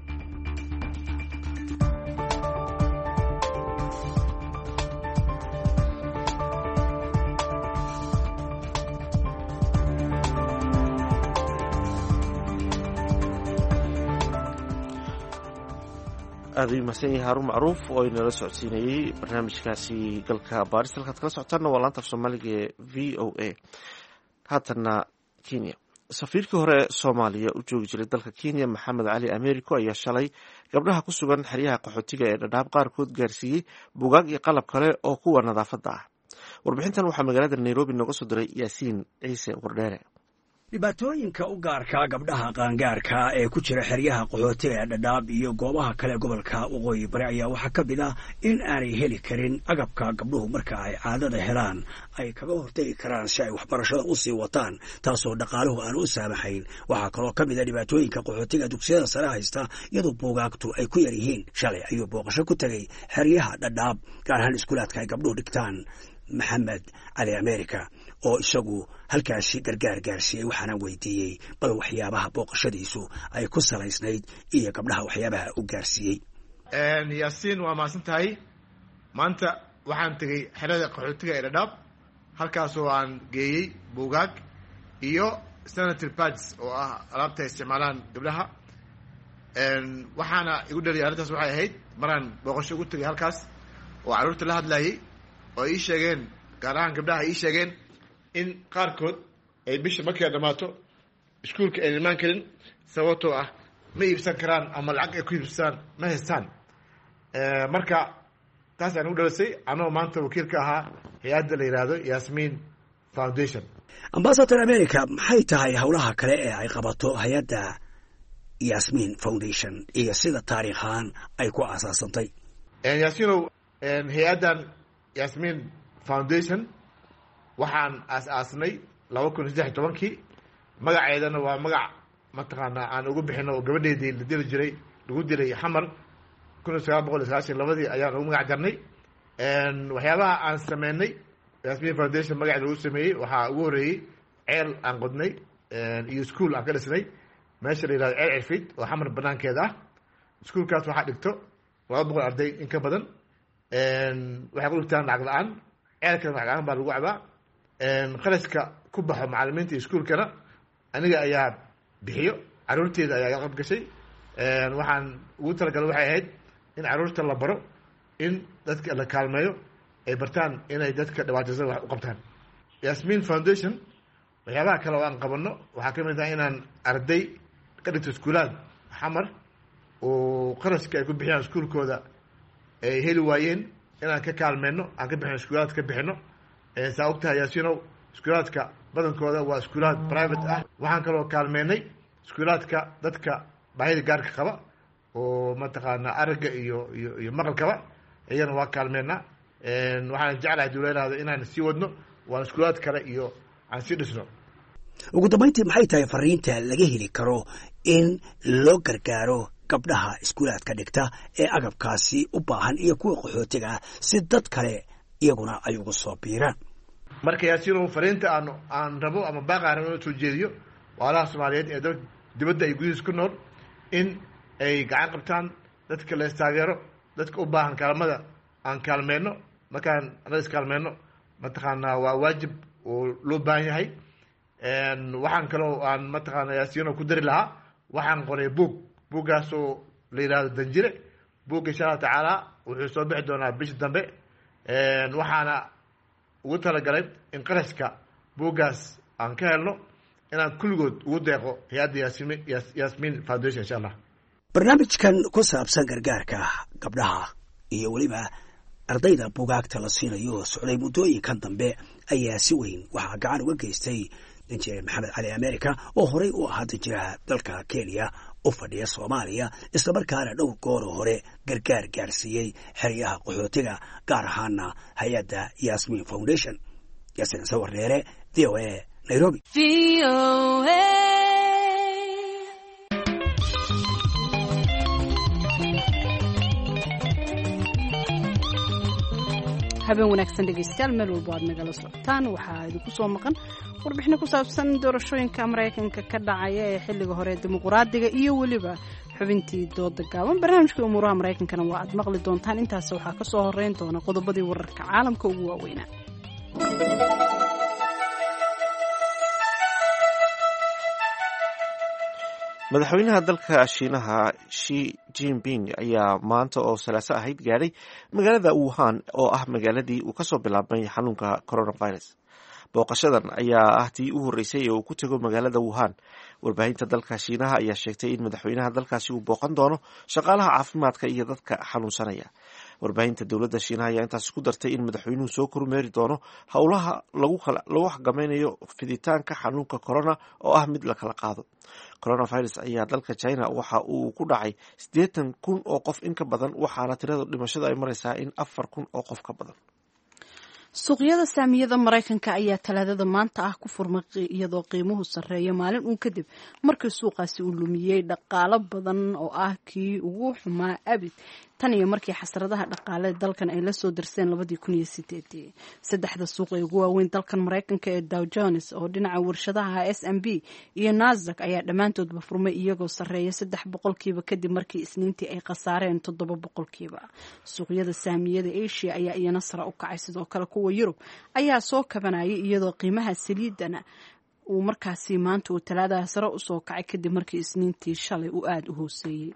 aad u mahadsan yahay Haruun Macruuf oo inala socodsiinayay barnaamijkaasi galka baaris. halkaad kala socotaana waa laanta af Soomaaliga ee VOA. haatana Kenya, safiirkii hore Soomaaliya u joogi jiray dalka Kenya Maxamed Cali Americo ayaa shalay gabdhaha ku sugan xeryaha qaxootiga ee Dadaab qaarkood gaarsiiyey buugaag iyo qalab kale oo kuwa nadaafadda ah. warbixintan waxaa magaalada Nairobi nooga soo diray Yaasiin Ciise Wardheere. dhibaatooyinka u gaarka gabdhaha qaangaarka ee ku jira xeryaha qaxootiga ee Dadaab iyo goobaha kale gobolka Waqooyi Bari ayaa waxaa ka mid ah in aanay heli karin agabka gabdhuhu marka ay caadada helaan ay kaga hortagi karaan si ay waxbarashada u sii wataan, taasoo dhaqaaluhu aan u saamaxayn. waxaa kaloo ka mid ah dhibaatooyinka qaxootiga dugsiyada sare haysta iyadoo buugaagtu ay ku yar yihiin. shalay ayuu booqasho ku tegay xeryaha Dadaab, gaar ahaan iskuulaadka ay gabdhuhu dhigtaan, Maxamed Cali America oo isagu halkaasi gargaar gaarsiiyey. waxaana weydiiyey bal waxyaabaha booqashadiisu ay ku salaysnayd iyo gabdhaha waxyaabaha u gaarsiiyey. Yaasiin waa mahadsan tahay. maanta waxaan tegey xerada qaxootiga ee Dadaab, halkaasoo aan geeyey buugaag iyo sanitary pads oo ah alaabta ay isticmaalaan gabdhaha. waxaana igu dhaliyay arrintaas waxay ahayd maraan booqasho ugu tegay halkaas oo carruurta la hadlayay oo ii sheegeen, gaar ahaan gabdhaha ii sheegeen in qaarkood ay bisha markay dhammaato iskuulka ay imaan karin sababtoo ah ma iibsan karaan ama lacag ay ku iibsadaan ma haystaan. marka taas aan ugu dhalisay anoo maanta wakiilka ahaa hay-adda la yidhaahdo Yasmin Foundation. Ambassador America, maxay tahay howlaha kale ee ay qabato hay-adda Yasmin Foundation iyo sida taariikhaan ay ku aasaasantay? Yaasinow, hay-addan Yasmin Foundation waxaan aas-aasnay 2016. magaceedana waa magac mataqaanaa aan ugu bixino oo gabadheedii la dili jiray lagu dilay xamar 1992 ayaan ugu magac darnay. waxyaabaha aan sameynay Yasmin Foundation magaceeda lagu sameeyey waxaa ugu horeeyey ceel aan qodnay iyo iskuul aan ka dhisnay meesha la yidhahdo ceel cirfid oo xamar banaankeeda ah. iskuulkaas waxaa dhigto 200 arday in ka badan. waxay ku dhigtaan lacag la-aan, ceelkana lacag la-aan baa lagu cabaa. qarashka ku baxo macalimiinta iskuulkana aniga ayaa bixiyo, caruurteeda ayaa iga qayb gashay. waxaan ugu talagalay waxay ahayd in caruurta la baro in dadka la kaalmeeyo ay bartaan inay dadka dhibaataysan wax u qabtaan. Yasmin Foundation waxyaabaha kale oo aan qabanno waxaa ka mid ah inaan arday ka dhigto iskuulaad xamar oo qarashka ay ku bixiyaan iskuulkooda ay heli waayeen inaan ka kaalmeyno aan ka bixino iskuulaad ka bixino saa ogtahay yaasinow iskuulaadka badankooda waa iskuulaad private ah waxaan kaloo kaalmeynay iskuulaadka dadka baahida gaarka qaba oo mataqaanaa aragga iyo maqalkaba iyagana waa kaalmeynaa waxaan jeclahay dowladaada inaan sii wadno waan iskuulaad kale iyo aan sii dhisno ugu dambayntii maxay tahay fariinta laga heli karo in loo gargaaro gabdhaha iskuulaadka dhigta ee agabkaasi u baahan iyo kuwa qaxootiga ah si dad kale iyaguna ay ugu soo biiraan marka yaasinow fariinta aan rabo ama baaqaan rabo inoo soo jeediyo waalaha soomaaliyeed ee dalka dibadda ay gudihiis ku nool in ay gacan qabtaan dadka la istaageero dadka u baahan kaalmada aan kaalmeyno markaan annaga iskaalmeyno mataqaanaa waa waajib oo loo baahan yahay waxaan kaloo aan mataqaana yaasino ku dari lahaa waxaan qoray buuggaasoo la yidhaahdo danjire buugga insha allahu tacaala wuxuu soo bixi doonaa bisha dambe waxaana ugu talagalay in qarashka buuggaas aan ka helno inaan kulligood ugu deeqo hay-adda yasmin foundation insha allah barnaamijkan ku saabsan gargaarka gabdhaha iyo weliba ardayda buugaagta la siinayo socday muddooyinkan dambe ayaa si weyn waxaa gacan uga geystay danjire maxamed cali america oo horey u ahaa danjiraha dalka kenya u fadhiya soomaaliya islamarkaana dhowr gooroo hore gargaar gaarsiiyey xeryaha qaxootiga gaar ahaana hay-adda yasmin foundation yasin sawarneere v o a nairobi habeen wanaagsan dhegeystayaal meel walba aad nagala socotaan waxaa idinku soo maqan warbixino ku saabsan doorashooyinka maraykanka ka dhacaya ee xilliga hore dimuqraadiga iyo weliba xubintii dooda gaaban barnaamijka umuuraha maraykankana waa aad maqli doontaan intaas waxaa ka soo horeyn doona qodobadii wararka caalamka ugu waaweynaa madaxweynaha dalka shiinaha shi jinping ayaa maanta oo salaaso ahayd gaadhay magaalada wuhan oo ah magaaladii uu kasoo bilaabmay xanuunka coronavirus booqashadan ayaa ah tii u horreysay ee uu ku tego magaalada wuhan warbaahinta dalka shiinaha ayaa sheegtay in madaxweynaha dalkaasi uu booqan doono shaqaalaha caafimaadka iyo dadka xanuunsanaya warbaahinta dowladda shiinaha ayaa intaasi ku dartay in madaxweynuhu soo kormeeri doono howlaha lagu xakamaynayo fiditaanka xanuunka corona oo ah mid la kala qaado coronavirus ayaa dalka china waxa uu ku dhacay 80,000 oo qof in ka badan waxaana tirada dhimashada ay maraysaa in 4,000 oo qof ka badan suuqyada saamiyada maraykanka ayaa talaadada maanta ah ku furmay iyadoo qiimuhu sarreeya maalin uun kadib markii suuqaasi uu lumiyey dhaqaalo badan oo ah kii ugu xumaa abid tan iyo markii xasradaha dhaqaale dalkan ay la soo darseen 2008 saddexda suuq ee ugu waaweyn dalkan maraykanka ee Dow Jones oo dhinaca warshadaha S&P iyo Nasdaq ayaa dhammaantoodba furmay iyagoo sarreeya 3% kadib markii isniintii ay khasaareen 7%. suuqyada saamiyada Asia ayaa iyana sare u kacay sidoo kale kuwa Yurub ayaa soo kabanayay iyadoo qiimaha saliidana uu markaasi maanta uu talaadaha sare u soo kacay kadib markii isniintii shalay uu aad u hooseeyay.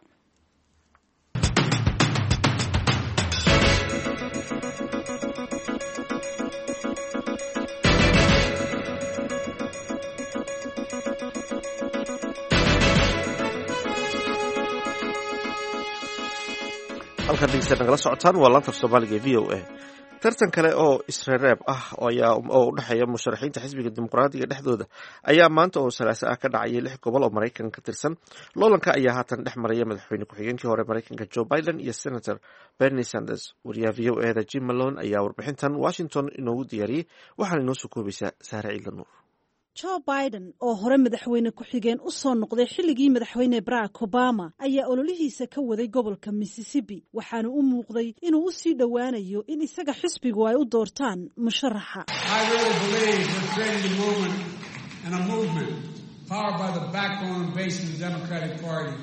halkan dhegeysta nagala socotaan waa laanta Soomaaliga v o a tartan kale oo isreereeb ah oo u dhexeeya musharaxiinta xisbiga dimuqraadiga dhexdooda ayaa maanta oo salaaso ah ka dhacayay 6 gobol oo Mareykanka ka tirsan loolanka ayaa haatan dhex maraya madaxweyne ku-xigeenkii hore Mareykanka Joe Biden iyo Senator Bernie Sanders wariyaha v o a Jim Malone ayaa warbixintan Washington inoogu diyaariyay waxaana inoo soo koobaysaa Sahra Ciidla Nuur Joe Biden oo hore madaxweyne ku-xigeen u soo noqday xilligii madaxweyne Barack Obama ayaa ololihiisa ka waday gobolka Mississippi waxaana u muuqday inuu u sii dhowaanayo in isaga xisbigu ay u doortaan musharaxa. I really believe we're creating a movement and a movement powered by the backbone and base of the Democratic Party.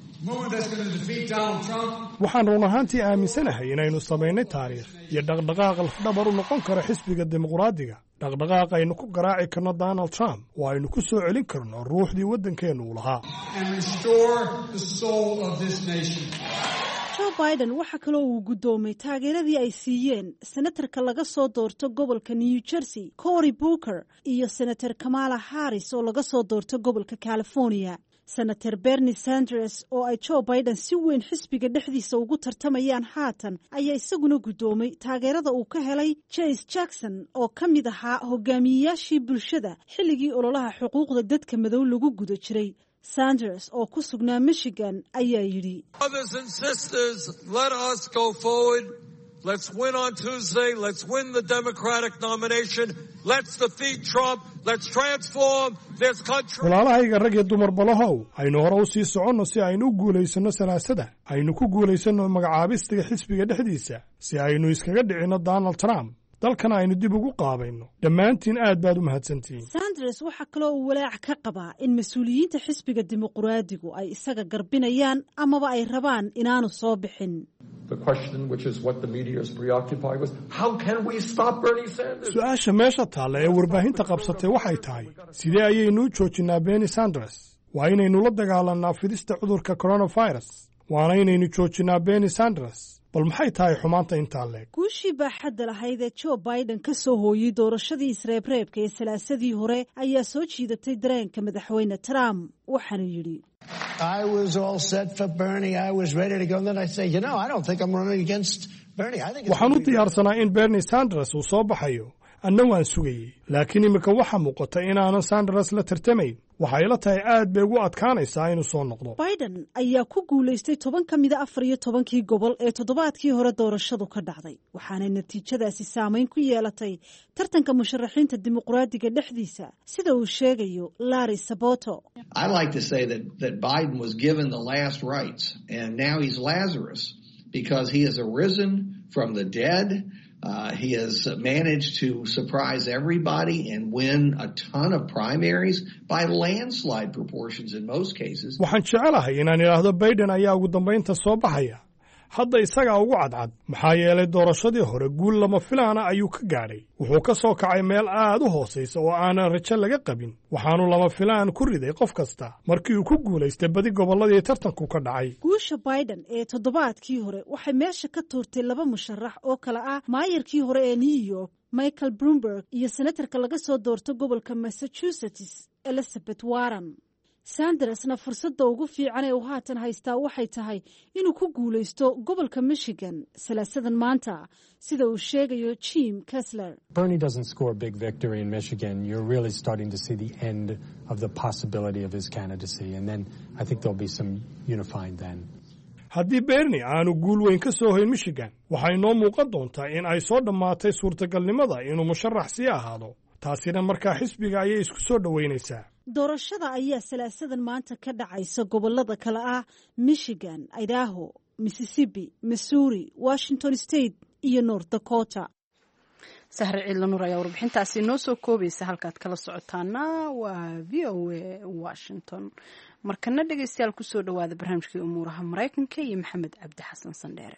waxaan run ahaantii aaminsanahay inaynu samaynay taariikh iyo dhaqdhaqaaq lafdhabar u noqon karo xisbiga dimuqraadiga dhaqdhaqaaq aynu ku garaaci karno Donald Trump oo aynu ku soo celin karno ruuxdii waddankeennu u lahaa. Joe Biden waxa kaloo uu gudoomay taageeradii ay siiyeen senatarka laga soo doorto gobolka New Jersey Cory Booker iyo senator Kamala Harris oo laga soo doorto gobolka California. senator bernie sanders oo ay joe biden si weyn xisbiga dhexdiisa ugu tartamayaan haatan ayaa isaguna guddoomay taageerada uu ka helay jase jackson oo ka mid ahaa hogaamiyeyaashii bulshada xilligii ololaha xuquuqda dadka madow lagu guda jiray. Sanders oo ku sugnaa Michigan ayaa yidhi Let's win on Tuesday. Let's win the Democratic nomination. Let's defeat Trump. Let's transform this country. walaalahayga rag iyo dumar balahow aynu hore u sii soconno si aynu u guulaysano salaasada aynu ku guulaysanno magacaabistiga xisbiga dhexdiisa si aynu iskaga dhicinno Donald Trump dalkana aynu dib ugu qaabayno. dhammaantiin aad baad u mahadsantihiin. Sanders waxaa kaloo uu walaac ka qabaa in mas-uuliyiinta xisbiga dimuqraadigu ay isaga garbinayaan amaba ay rabaan inaanu soo bixin. su-aasha meesha taalla ee warbaahinta qabsatay waxay tahay sidee ayaynu u joojinnaa Bernie Sanders? waa inaynu la dagaalannaa fidista cudurka coronavirus waana inaynu joojinnaa Bernie Sanders. bal maxay tahay xumaanta intaa leeg? guushii baaxadda lahayd ee Joe Biden ka soo hooyey doorashadii isreebreebka ee salaasadii hore ayaa soo jiidatay dareenka madaxweyne Trump. waxaanu yidhi I was all set for Bernie. I was ready to go. And then I say, you know, I don't think I'm running against Bernie. I think waxaan u diyaarsanaa in Bernie Sanders uu soo baxayo. anna waan sugayey. laakiin imika waxa muuqata inaanan Sanders la tartamayn. waxay la tahay aad bay ugu adkaanaysaa inuu soo noqdo. Biden ayaa ku guulaystay 10 ka mid ah 14 gobol ee toddobaadkii hore doorashadu ka dhacday. waxaana natiijadaasi saameyn ku yeelatay tartanka musharaxiinta dimuqraadiga dhexdiisa sida uu sheegayo Larry Sabato. I like to say that Biden was given the last rites and now he's Lazarus because he has arisen from the dead. He has managed to surprise everybody and win a ton of primaries by landslide proportions in most cases. waxaan jecelahay inaan idhaahdo Biden ayaa ugu dambaynta soo baxaya. hadda isagaa ugu cadcad maxaa yeelay doorashadii hore guul lama filaana ayuu ka gaadhay. wuxuu ka soo kacay meel aad u hoosaysa oo aanan rajo laga qabin. waxaanu lama filaan ku riday qof kasta markii uu ku guulaystay badi gobolladii tartanku ka dhacay. guusha Biden ee toddobaadkii hore waxay meesha ka tuurtay laba musharax oo kala ah maayarkii hore ee New York Michael Bloomberg iyo senatarka laga soo doorto gobolka Massachusetts Elizabeth Warren. Sandersna fursadda ugu fiican ee uu haatan haystaa waxay tahay inuu ku guulaysto gobolka Michigan salaasadan maanta sida uu sheegayo Jim Kessler. Bernie doesn't score a big victory in Michigan. You're really starting to see the end of the possibility of his candidacy and then I think there'll be some unifying then. haddii Bernie aanu guul weyn ka soo hoyn Michigan waxay noo muuqan doontaa in ay soo dhammaatay suurtagalnimada inuu musharax sii ahaado. taasina markaa xisbiga ayay isku soo dhoweynaysaa. doorashada ayaa salaasadan maanta ka dhacaysa gobolada kale ah Michigan, Idaho, Mississippi, Missouri, Washington State iyo North Dakota. sahre ciidla nuur ayaa warbixintaasi noo soo koobaysa. halkaad kala socotaana waa VOA Washington. markana dhegaystayaal ku soo dhawaada barnaamijkii umuuraha Mareykanka iyo Maxamed Cabdi Xasan Sandheere.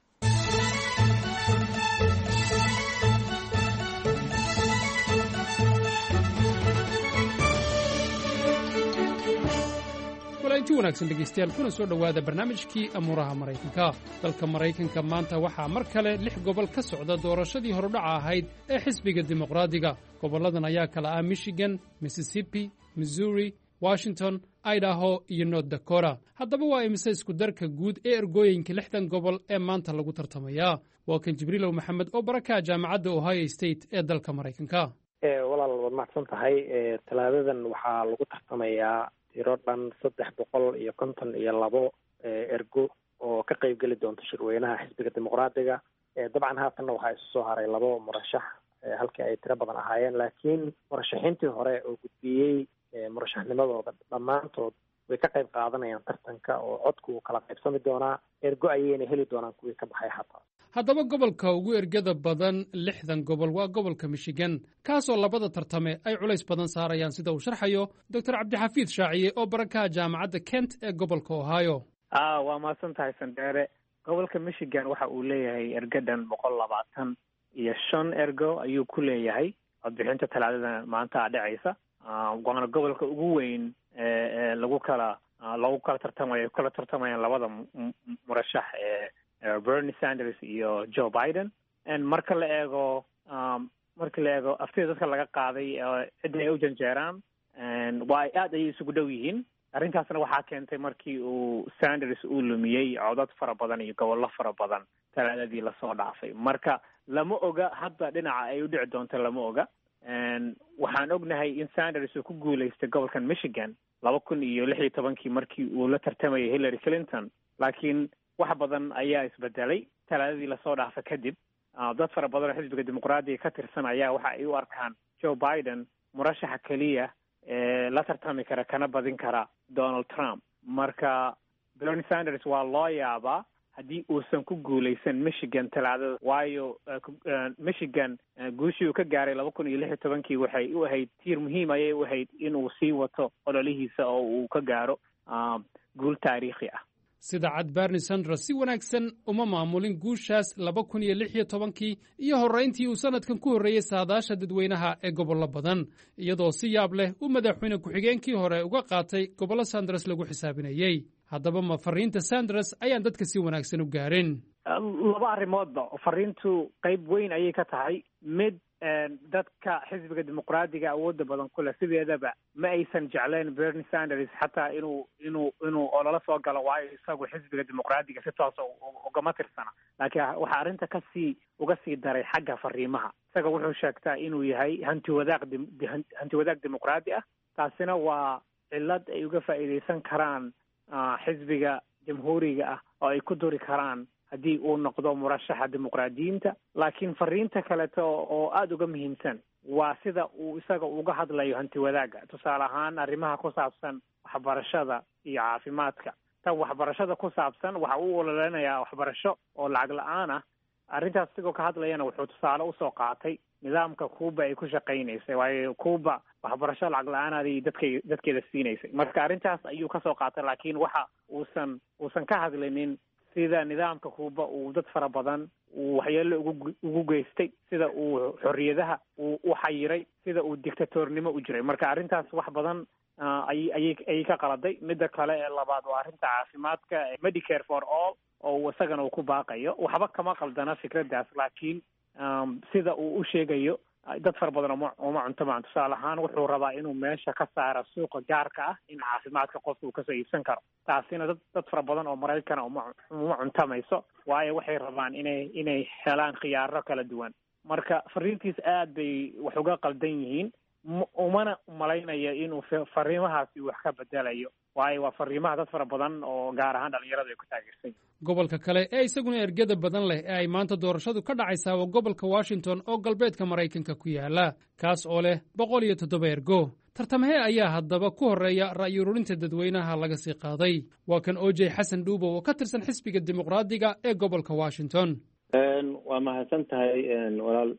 intii wanaagsan dhegaystayaal kuna soo dhowaada barnaamijkii amuuraha Maraykanka. dalka Maraykanka maanta waxaa mar kale 6 gobol ka socda doorashadii horudhaca ahayd ee xisbiga dimuqraadiga. gobolladan ayaa kala ah Michigan, Mississippi, Missouri, Washington, Idaho iyo North Dakota. haddaba waa imise isku darka guud ee ergooyinka 6 gobol ee maanta lagu tartamayaa. waa kan Jibriilow Maxamed oo baraka jaamacadda Ohio State ee dalka Maraykanka. walaal waad mahadsan tahay. talaadadan waxaa lagu tartamayaa tiro dhan 352 ergo oo ka qayb geli doonta shirweynaha xisbiga dimuqraadiga. dabcan haatanna waxaa isu soo haray 2 murashax halkii ay tiro badan ahaayeen, laakiin murashaxiintii hore oo gudbiyey murashaxnimadooda dhammaantood way ka qayb qaadanayaan tartanka oo codku uu kala qaybsami doonaa. ergo ayayna heli doonaan kuwii ka baxay xataa. haddaba gobolka ugu ergada badan 6 gobol waa gobolka Michigan, kaasoo labada tartame ay culays badan saarayaan sida uu sharxayo Dr. Cabdixafiid Shaaciye oo barakaha jaamacadda Kent ee gobolka Ohio. waa mahadsan tahay Sandheere. gobolka Michigan waxa uu leeyahay ergadan 125 ergo ayuu ku leeyahay codbixinta talaadada maanta dhacaysa. waana gobolka ugu weyn ee lagu kala tartamayaan labada murashax ee Bernie Sanders iyo Joe Biden. marka la eego aftida dadka laga qaaday cidda ay u janjeeraan waa aad ayay isugu dhow yihiin. arrintaasna waxaa keentay markii uu Sanders uu lumiyey codad fara badan iyo gobollo fara badan talaadadii lasoo dhaafay. Marka lama oga hadda dhinaca ay u dhici doonto, lama oga. Waxaan ognahay in Sanders uu ku guulaystay gobolkan Michigan 2016 markii uu la tartamayay Hillary Clinton, laakiin wax badan ayaa isbedelay talaadadii lasoo dhaafay kadib. Dad fara badan oo xisbiga dimuqraadiga ka tirsan ayaa waxa ay u arkaan Joe Biden murashaxa keliya la tartami kara kana badin kara Donald Trump. Marka Bernie Sanders waa loo yaabaa haddii uusan ku guulaysan Michigan talaadada, waayo Michigan guushii uu ka gaaray 2016 waxay u ahayd tiir muhiim ayay u ahayd inuu sii wato ololihiisa oo uu ka gaaro guul taariikhi ah. sida cad Bernie Sanders si wanaagsan uma maamulin guushaas 2016 iyo horrayntii uu sanadkan ku horreeyey saadaasha dadweynaha ee gobollo badan, iyadoo si yaab leh uu madaxweyne ku-xigeenkii hore uga qaatay gobollo Sanders lagu xisaabinayey. haddaba ma fariinta Sanders ayaan dadka si wanaagsan u gaarin? Laba arrimoodba. Fariintu qayb weyn ayay ka tahay. Mid dadka xisbiga dimuqraadiga awoodda badan ku leh sideedaba ma aysan jecleen Bernie Sanders xataa inuu olala soo galo, waayo isagu xisbiga dimuqraadiga si toos ugama tirsana. laakiin waxaa arrinta uga sii daray xagga fariimaha. isaga wuxuu sheegtaa inuu yahay hanti wadaag dimuqraadi ah. taasina waa cillad ay uga faa'iidaysan karaan xisbiga jamhuuriga ah oo ay ku duri karaan haddii uu noqdo murashaxa dimuqraadiyiinta. laakiin fariinta kaleeto oo aada uga muhiimsan waa sida uu isaga uga hadlayo hanti wadaaga. tusaale ahaan arrimaha ku saabsan waxbarashada iyo caafimaadka. tan waxbarashada ku saabsan waxa uu ololeynayaa waxbarasho oo lacag la-aan ah. arrintaas isigoo ka hadlayana wuxuu tusaale usoo qaatay nidaamka Cuba ay ku shaqaynaysay, waayo Cuba waxbarasho lacag la-aanadii dadkeeda siinaysay. marka arrintaas ayuu kasoo qaatay, laakiin waxa uusan ka hadlinin sida nidaamka Cuba uu dad fara badan uu waxyeello ugu geystay, sida uu xorriyadaha u xayiray, sida uu dictatornimo u jiray. marka arrintaas wax badan ayay ka qaladay. midda kale ee labaad waa arrinta caafimaadka, Medicare for all, oo isagana uu ku baaqayo. waxba kama qaldana fikraddaas, laakiin sida uu u sheegayo dad fara badan uma cuntamaan. tusaale ahaan wuxuu rabaa inuu meesha ka saaro suuqa gaarka ah in caafimaadka qofka uu kasoo iibsan karo. taasina dad fara badan oo Maraykana uma cuntamayso, waayo waxay rabaan inay helaan khiyaaro kala duwan. marka fariintiis aad bay wax uga qaldan yihiin. umana malaynaya inuu fariimahaasi wax ka bedelayo, waayo waa fariimaha dad fara badan oo gaar ahaan dhalinyarada ay ku taageersan. gobolka kale ee isaguna ergada badan leh ee ay maanta doorashadu ka dhacaysaa waa gobolka Washington oo galbeedka Maraykanka ku yaala, kaas oo leh 107 ergo. tartamahee ayaa haddaba ku horreeya ra'yi ururinta dadweynaha laga sii qaaday. waa kan OJ Xasan Dhuubo oo ka tirsan xisbiga dimuqraadiga ee gobolka Washington. waa mahadsan tahay walaal.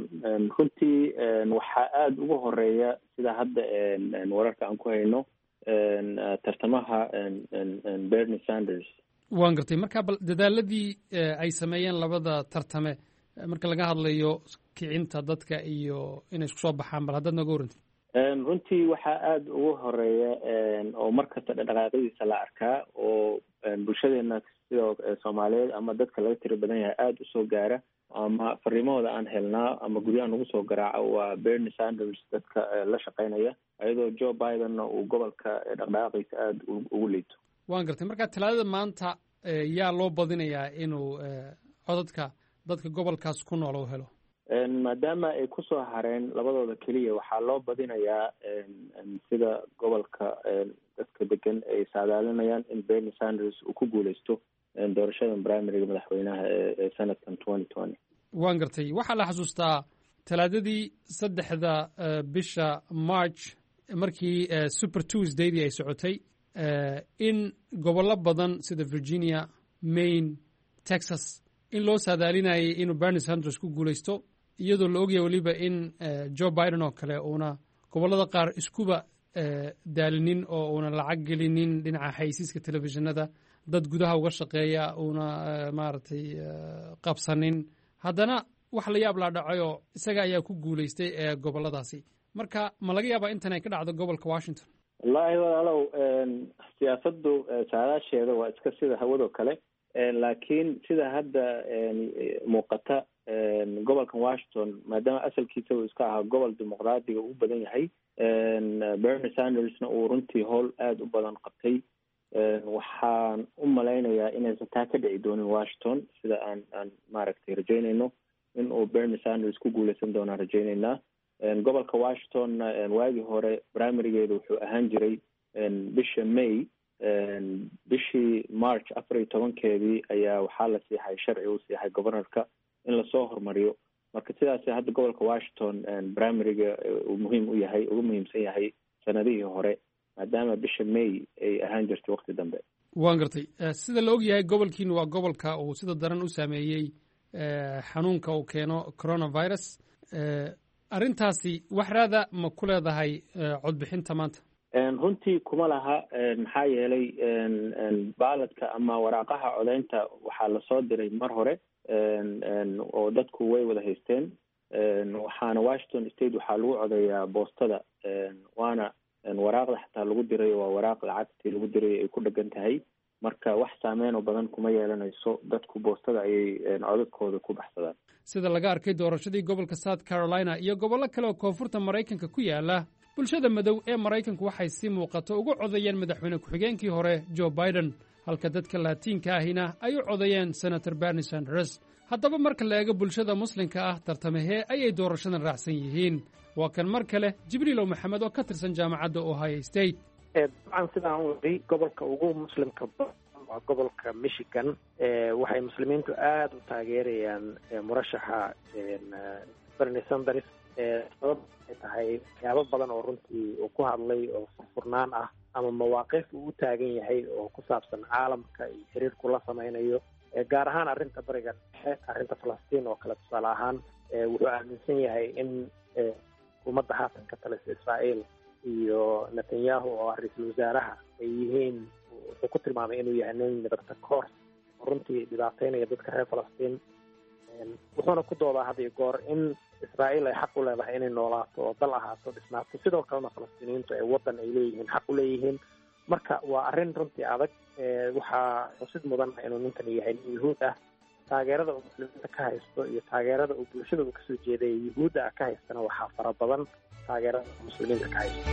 runtii waxaa aada ugu horeeya sida hadda wararka aan ku hayno tartamaha Bernie Sanders. waan gartay. marka bal dadaaladii ay sameeyeen labada tartame marka laga hadlayo kicinta dadka iyo inay isku soo baxaan, bal haddaad nooga warantid. runtii waxaa aada ugu horeeya oo markasta dhaqdhaqaaqadiisa la arkaa oo bulshadeena sidoo Soomaaliyeed ama dadka laga tiro badan yahay aada usoo gaara ama fariimahooda aan helnaa ama guryaha nagu soo garaaco waa Bernie Sanders dadka la shaqaynaya, iyadoo Joe Bidenna uu gobolka dhaqdhaqaaqiisa aada ugu liito. waan gartay. marka talaadada maanta yaa loo badinayaa inuu codadka dadka gobolkaas ku nool u helo? maadaama ay kusoo hareen labadooda keliya waxaa loo badinayaa sida gobolka dadka degan ay saadaalinayaan in Bernie Sanders uu ku guuleysto doorashada primariga madaxweynaha ee sanadkan 2020. waan gartay. waxaa la xasuustaa talaadadii 3 bisha March markii Super Tuesdaydii ay socotay in gobollo badan sida Virginia, Maine, Texas in loo saadaalinayay inuu Bernie Sanders ku guuleysto, iyadoo la ogyahay weliba in Joe Biden oo kale uuna gobollada qaar iskuba daalinin oo uuna lacag gelinin dhinaca xaysiiska telefishinada, dad gudaha uga shaqeeya uuna maaragtay qabsanin. haddana wax la yaab laa dhacayoo isaga ayaa ku guuleystay gobolladaasi. marka ma laga yaabaa intan ay ka dhacdo gobolka Washington? wallaahi walaalow siyaasaddu saadaasheeda waa iska sida hawadoo kale, laakiin sida hadda muuqata gobolkan Washington maadaama asalkiisa uu iska ahaa gobol dimuqraadiga u badan yahay Bernie Sandersna uu runtii howl aada u badan qabtay waxaan u malaynayaa inaysan taa ka dhici doonin Washington sida aan maaragtay rajaynayno in uu Bernie Sanders ku guuleysan doonaan rajaynaynaa gobolka Washington waagii hore primarygeedu wuxuu ahaan jiray bisha May bishii March 14 ayaa waxaa la siixay sharci uu siixay governorka in lasoo hormariyo marka sidaas hadda gobolka Washington primaryga uu muhiim u yahay ugu muhiimsan yahay sanadihii hore maadaama bisha May ay ahaan jirtay waqti dambe waan gartay sida la og yahay gobolkiinu waa gobolka uu sida daran u saameeyey xanuunka uu keeno coronavirus arrintaasi wax raada ma ku leedahay codbixinta maanta runtii kuma laha maxaa yeelay baaladka ama waraaqaha codeynta waxaa lasoo diray mar hore oo dadku way wada haysteen waxaana Washington State waxaa lagu codeeyaa boostada waana waraaqda xataa lagu diray waa waraaq lacagtii lagu diray ay ku dhagan tahay marka wax saameyn oo badan kuma yeelanayso dadku boostada ayay codadkooda ku baxsadaan sida laga arkay doorashadii gobolka South Carolina iyo gobollo kale oo koonfurta Mareykanka ku yaala bulshada madow ee Mareykanku waxay si muuqato ugu codeeyeen madaxweyne ku-xigeenkii hore Joe Biden halka dadka Laatiinka ahina ay u codeeyeen Senator Bernie Sanders haddaba marka la eego bulshada muslimka ah tartamahee ayay doorashadan raacsan yihiin waa kan mar kale Jibriil Maxamed oo ka tirsan jaamacadda Ohio State dabcan sidaan u wadi gobolka ugu muslimka waa gobolka Michigan waxay muslimiintu aad u taageerayaan murashaxa Bernie Sanders sabab ay tahay waxyaabo badan oo runtii uu ku hadlay oo furnaan ah ama mawaaqif uu u taagan yahay oo ku saabsan caalamka iyo xiriirku la samaynayo gaar ahaan arrinta bariga dhexe arrinta Falastiin oo kale tusaale ahaan wuxuu aaminsan yahay in xukuumadda haatan ka talisa Israa'iil iyo Netanyahu oo ra'iisul wasaaraha ay yihiin wuxuu ku tilmaamay inuu yahay nin midabta koor runtii dhibaateynaya dadka reer Falastiin wuxuuna ku doodaa had iyo goor in Israa'iil ay xaq u leedahay inay noolaato oo dal ahaato dhisnaato sidoo kalena Falastiiniyiintu ay wadan ay leeyihiin xaq u leeyihiin marka waa arrin runtii adag waxaa xusid mudan inuu ninkan yahay yuhuud ah taageerada uu muslimiinta ka haysto iyo taageerada uu bulshada uu kasoo jeeday yuhuudda ka haystana waxaa fara badan taageerada muslimiinta ka haysto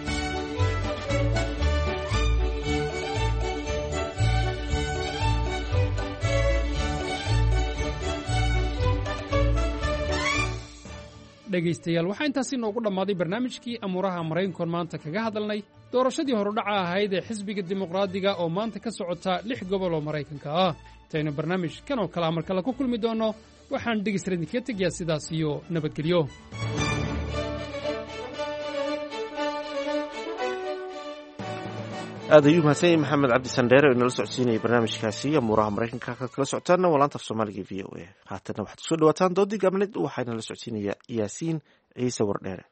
dhegaystayaal waxaa intaasi noogu dhammaaday barnaamijkii amuuraha maraykankoon maanta kaga hadalnay doorashadii horudhaca ahayd ee xisbiga dimuqraadiga oo maanta ka socota 6 gobol oo maraykanka ah intaynu barnaamijkan oo kale mar kale ku kulmi doonno waxaan dhegaystayaal idinkaga tegayaa sidaas iyo nabadgelyo aad ayuu mahadsan yahay maxamed cabdi sandheere oo inala socodsiinayay barnaamijkaasi amuuraha maraykanka halkaad kala socotaanna waa laanta af soomaaliga v o a haatanna waxaad kusoo dhawaataan doodii gaabneed waxaa inala socodsiinaya yaasiin ciise wardheere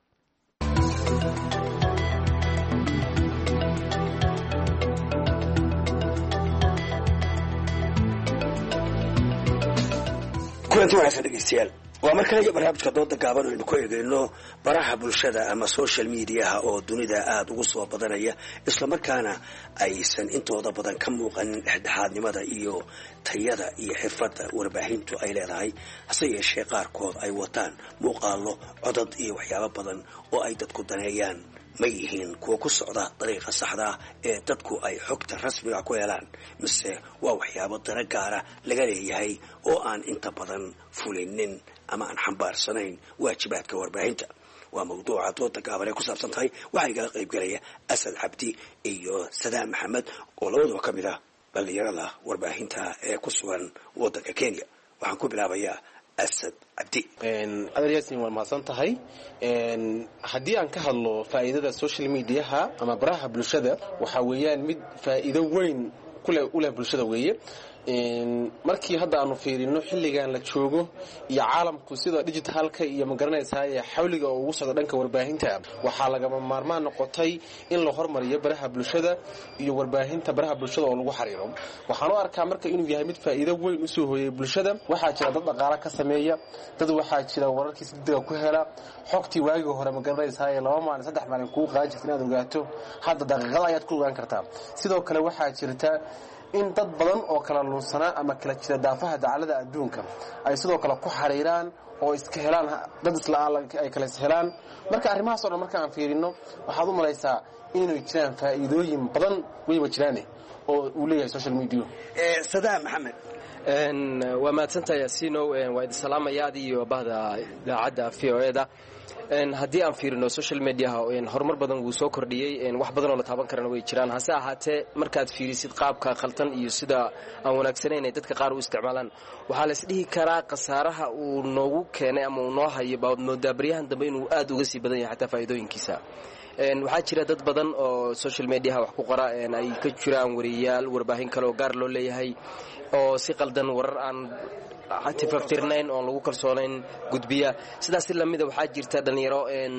kulanti wanaagsan dhegeystayaal waa mar kale iyo barnaamijka dooda gaaban aynu ku eegayno baraha bulshada ama social mediaha oo dunida aada ugu soo badanaya islamarkaana aysan intooda badan ka muuqanin dhexdhexaadnimada iyo tayada iyo xirfadda warbaahintu ay leedahay hase yeeshee qaarkood ay wataan muuqaalo codad iyo waxyaabo badan oo ay dadku daneeyaan ma yihiin kuwa ku socda dariiqa saxda ah ee dadku ay xogta rasmiga ku helaan mise waa waxyaabo dana gaara laga leeyahay oo aan inta badan fulinin ama aan xambaarsanayn waajibaadka warbaahinta waa mawduuca dooda gaaban ee ku saabsan tahay waxaa igala qayb galaya asad cabdi iyo sadaam maxamed oo labadaba ka mid ah dhallinyarada warbaahinta ee ku sugan waddanka Kenya waxaan ku bilaabayaa asad cabdi adar yaasin waa mahadsan tahay haddii aan ka hadlo faa'iidada social mediaha ama baraha bulshada waxaa weeyaan mid faa'iido weyn u leh bulshada weeye markii hadda aanu fiirino xilligan la joogo iyo caalamku sida digitalka iyo magaranaysaa xawliga oo ugu socda dhanka warbaahinta waxaa lagama maarmaan noqotay in la hormariyo baraha bulshada iyo warbaahinta baraha bulshada oo lagu xariiro waxaan u arkaa marka inuu yahay mid faa'iido weyn u soo hooyay bulshada waxaa jira dad dhaqaale ka sameeya dad waxaa jira wararkii si degdeg ku hela xogtii waagii hore magaranaysaa 2 maalin 3 maalin ku qaajis inaad ogaato hadda daqiiqada ayaad ku ogaan kartaa sidoo kale waxaa jirta in dad badan oo kala lunsanaa ama kala jira daafaha dacalada adduunka ay sidoo kale ku xariiraan oo iska helaan dad isla-aan ay kala ishelaan marka arrimahaas oo dhan marka aan fiirino waxaad u malaysaa inay jiraan faa'iidooyin badan wayba jiraane oo uu leeyahay social media. Sadaam Maxamed waa mahadsantahay Yaasiinow waa idin salaamaya adiyo bahda idaacadda VOA-da haddii aan fiirino social mediaha horumar badan wuu soo kordhiyey wax badan oo la taaban karana way jiraan hase ahaatee markaad fiirisid qaabka khaldan iyo sida aan wanaagsanayn ay dadka qaar u isticmaalaan waxaa la isdhihi karaa khasaaraha uu noogu keenay ama uu noo hayo baad moodaa baryahan dambe inuu aad uga sii badan yahay xataa faa'iidooyinkiisa. waxaa jira dad badan oo social mediaha wax ku qora ay ka jiraan wariyaal warbaahin kale oo gaar loo leeyahay oo si qaldan warar aan tifaftirnayn oo lagu kalsoonayn gudbiya sidaas lamida waxaa jirta dhalinyaro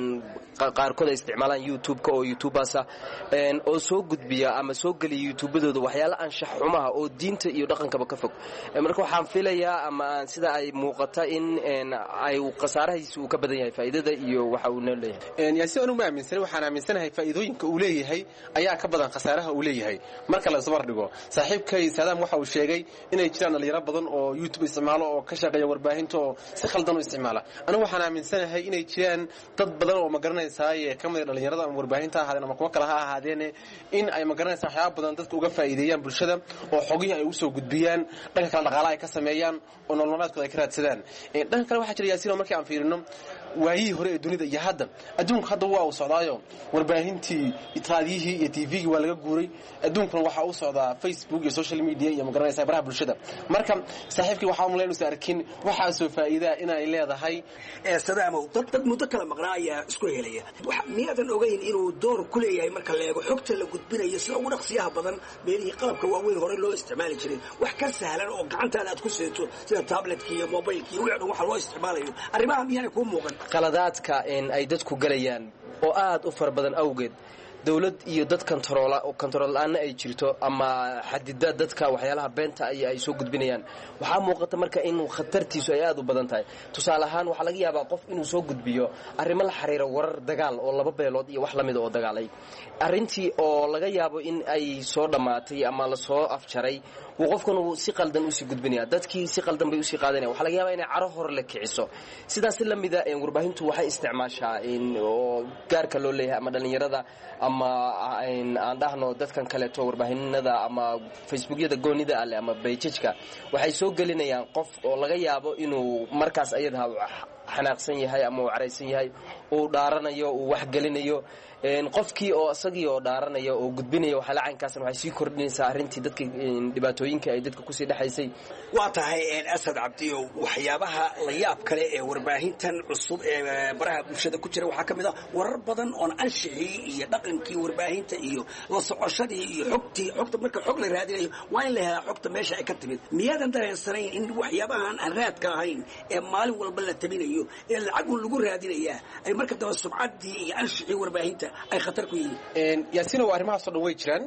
qaarkood ay isticmaalaan YouTube-ka oo YouTubers oo soo gudbiya ama soo geliya YouTube-dooda waxyaalo anshax xumaha oo diinta iyo dhaqankaba ka fog marka waxaan filayaa ama sida ay muuqata in ay qasaarahiisa uu ka badan yahay faa'iidada iyo waxa uu leeyahay yaasiin anu ma aaminsan waxaan aaminsanahay faa'iidooyinka uu leeyahay ayaa ka badan qasaaraha uu leeyahay marka la isbar dhigo saaxiibkay Sadaam waxa uu sheegay inay jiraan dhalinyaro badan oo YouTube isticmaalo oo ka shaqeeya warbaahinta oo si khaldan u isticmaala anigu waxaan aaminsanahay inay jiraan dad badan oo ma garanaysaa ee ka mid dhalinyarada ama warbaahinta ahaadeen ama kuwa kale ha ahaadeen in ay ma garanaysaa waxyaabo badan dadka uga faa'iideeyaan bulshada oo xogihi ay u soo gudbiyaan dhanka kale dhaqaalaha ay ka sameeyaan oo nololeedkooda ay ka raadsadaan dhanka kale waxaa jira Yaasiin markii aan fiirino waayihii hore ee dunida iyo hadda adduunku hadda waa uu socdaayo warbaahintii raadiyihii iyo TV-gii waa laga guuray adduunkuna waxa uu socdaa Facebook iyo social media iyo ma garanaysaa baraha bulshada marka saaxiibkii waxa uu leeyahay arkin waxa soo faa'iido in ay leedahay Sadaamow dad muddo kala maqnaaya isku helaya waxa miyadan ogeyn inuu door ku leeyahay marka la eego xogta la gudbinayo sida ugu dhaqsiyaha badan meelihii qalabka waaweyn hore loo isticmaali jiray wax ka sahlan oo gacantaada aad ku seeto sida tabletka iyo mobilka iyo wixii waxa loo isticmaalayo arrimaha miyana ku muuqan qaladaadka ay dadku galayaan oo aad u far badan awgeed dawlad iyo dad control la'aan ay jirto ama xadida dadka waxyaalaha beenta ay soo gudbinayaan waxa muuqata marka in khatartiisu ay aad u badan tahay tusaale ahaan waxa laga yaabaa qof inuu soo gudbiyo arrimo la xiriira warar dagaal oo laba beelood iyo wax lamid oo dagaalay arrintii oo laga yaabo in ay soo dhamaatay ama la soo afjaray uu qofkan uu si qaldan u sii gudbinaya dadkii si qaldan bay u sii qaadanayaan waxa laga yaabaa inay caro hor la kiciso sidaas lamida warbaahintu waxay isticmaashaa oo gaarka loo leeyahay ama dhalinyarada ama aan dhahno dadkan kale to warbaahinada ama Facebookyada goonida ale ama page-ka waxay soo gelinayaan qof oo laga yaabo inuu markaas ayadaha xanaaqsan yahay ama uu careysan yahay uu dhaaranayo uu wax gelinayo qofkii oo asagii oo dhaaranaya oo gudbinaya waxa lacaynkaas waxay sii kordhinaysaa arrintii dadka dhibaatooyinka ay dadka ku sii dhaxaysay waa tahay Asad Cabdiyo waxyaabaha la yaab kale ee warbaahintan cusub ee baraha bulshada ku jira waxa kamid ah warar badan oo anshaxii iyo dhaqankii warbaahinta iyo la socoshadii iyo xogta marka xog la raadinayo waa in la helaa xogta meesha ay ka timid miyadan dareensanayn in waxyaabahan aan raadka ahayn ee maalin walba la tabinayo ee lacag lagu raadinayaa ay marka daba sumcaddii iyo anshaxii warbaahinta ay khatar ku yihiin Yaasiin waa arrimahaas oo dhan way jiraan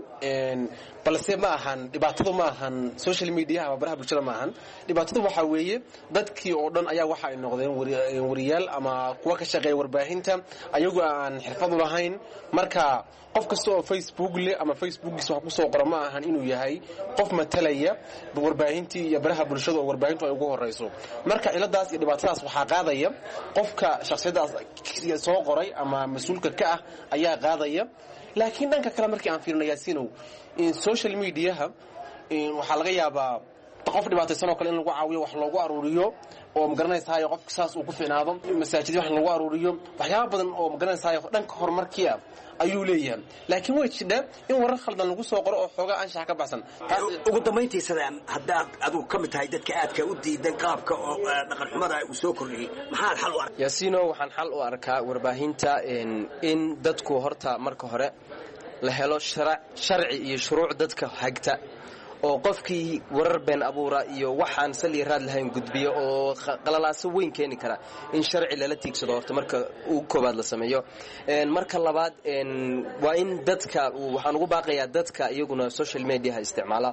balse ma ahan dhibaatadu ma ahan social media ama baraha bulshada ma ahan dhibaatadu waxa weeye dadkii oo dhan ayaa waxa ay noqdeen wariyaal ama kuwa ka shaqeeya warbaahinta ayagu aan xirfad u lahayn marka qof kasta oo Facebook leh ama Facebookiisa wax ku soo qora ma ahan inuu yahay qof matalaya warbaahintii iyo baraha bulshada oo warbaahintu ay ugu horeyso marka ciladaas iyo dhibaatadaas waxa qaadaya qofka shakhsiyadaas soo qoray ama mas'uulka ka ah ayaa qaadaya laakiin dhanka kale markii aan fiirino Yaasiinow in social media waxa laga yaabaa qof dhibaataysan oo kale in lagu caawiyo wax loogu aruuriyo oo magaranaysaa qofka saas uu ku fiicnaado masaajid wax lagu aruuriyo waxyaabo badan oo magaranaysaa dhanka horumarkiya ayuu leeyahay laakiin way jidha in warar khaldan lagu soo qoro oo xooga anshax ka baxsan ugu dambeyntii Sadaam haddaad adigu ka mid tahay dadka aadka u diidan qaabka oo dhaqan xumada uu soo kordhiyay maxaa xal u arkaa Yaasiino waxaan xal u arkaa warbaahinta in dadku horta marka hore la helo sharci iyo shuruuc dadka hagta oo qofkii warar been abuura iyo waxaan sali raad lahayn gudbiyo oo qalalaaso weyn keeni kara in sharci lala tiigsado horta marka uu koobaad la sameeyo marka labaad waa in dadka waxaan ugu baaqayaa dadka iyaguna social media isticmaala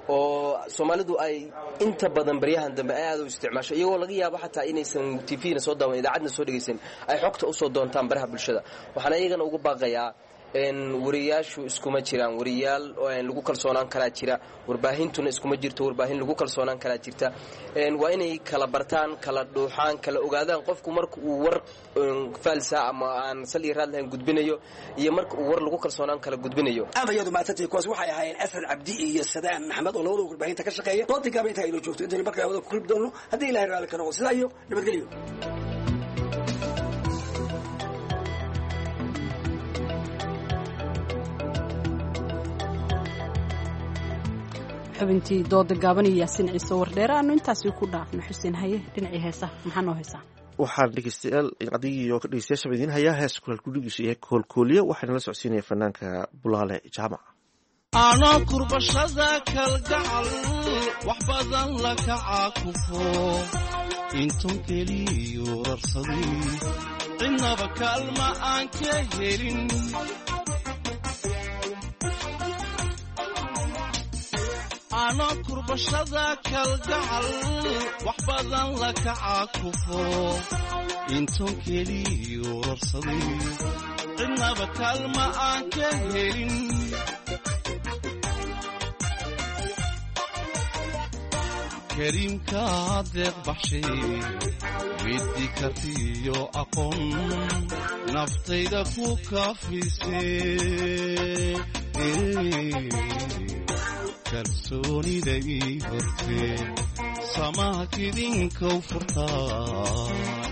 oo Soomaalidu ay inta badan baryahan dambe aad u isticmaasho iyagoo laga yaabo xataa inaysan TV-na soo daawan idaacadna soo dhageysan ay xogta u soo doontaan baraha bulshada waxaan iyagana ugu baaqayaa wariyaashu iskuma jiraan wariyaal lagu kalsoonaan karaa jira warbaahintuna iskuma jirto warbaahin lagu kalsoonaan karaa jirta waa inay kala bartaan kala dhuuxaan kala ogaadaan qofku marka uu war falsa ama aan sal iyo raad lahayn gudbinayo iyo marka uu war lagu kalsoonaan kala gudbinayo aadayadu maatantay kuwaas waxay ahaayeen Asad Cabdi iyo Sadaan Maxamed oo labada warbaahinta ka shaqeeya doontii gaabinta ay joogto inta markaa wada ku rib doono haddii Ilaahay raali ka noqdo sidaa iyo nabadgelyo xubintii dooda gaaban iyo Yaasiin Ciise Wardheer aanu intaasi ku dhaafno Xuseen Haye dhinacii heesaha maxaa noo heesaa waxaan dhegeystayaal adiga oo ka dhegeystayaasha idin hayaa hees kulkuligiisa iyo koolkooliya waxaana la socodsiinaya fanaanka Bulaale Jaamac ana kurbashada kalgacal wax badan la kacakufo intuu keliyo rarsaday inaba kalma aan ka helin ana kurbashada kalgacal wax badan la kacakufo intuu keliyo rarsaday inaba kalma aan ka helin karimka deeq baxshay middi kartiyo aqoon naftayda ku kaafisay kalsoonida ii hortee samaha kidinkow furtaa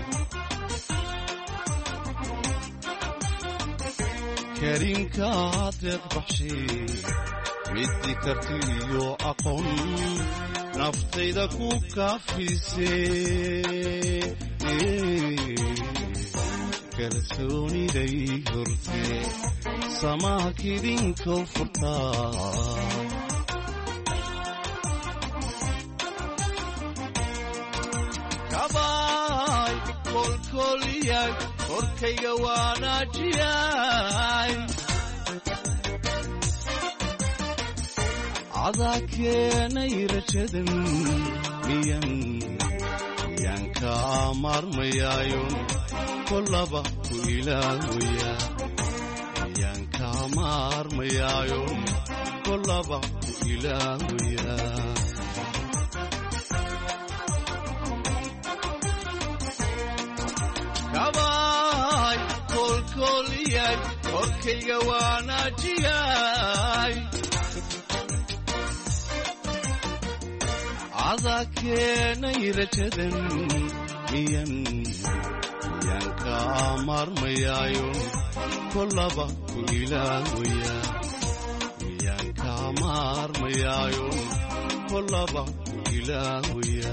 karimka deeq baxshay middi kartiyo aqoon naftayda ku kaafisay kalsoonida ii hortee samaha kidinkow furtaa kabaay kolkoliyay korkayga waanaajiyay cadaa keenay rajadan miyaan kaa maarmayaayon kolaba ku ilaawaya miyaan kaa maarmayaayon kolaba ku ilaawaya kabaay kolkoliyay korkayga waanaajiyay cadaa keenay rajadan miyaan kaa maarmayaayon kolaba ku ilaawaya miyaan kaa maarmayaayon kolaba ku ilaawaya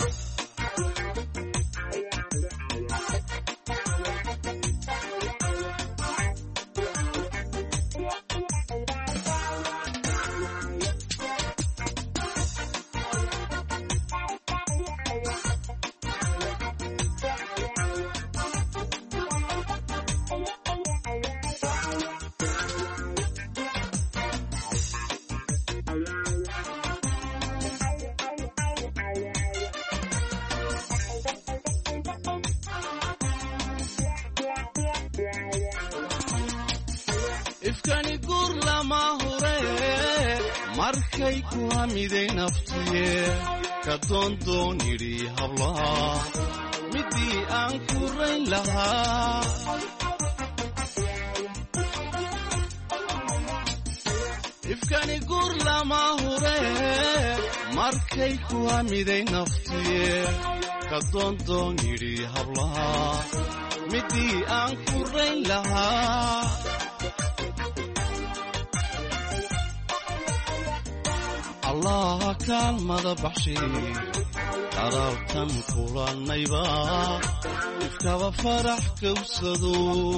ifkani guur lama hure markay ku hamiday naftiye ka doondoon yidhi hablaha midii aan ku rayn lahaa ifkani guur lama hure markay ku hamiday naftiye ka doondoon yidhi hablaha midii aan ku rayn lahaa allah kaalmada baxshay qaraabtan kulannayba ifkaba farax kawsado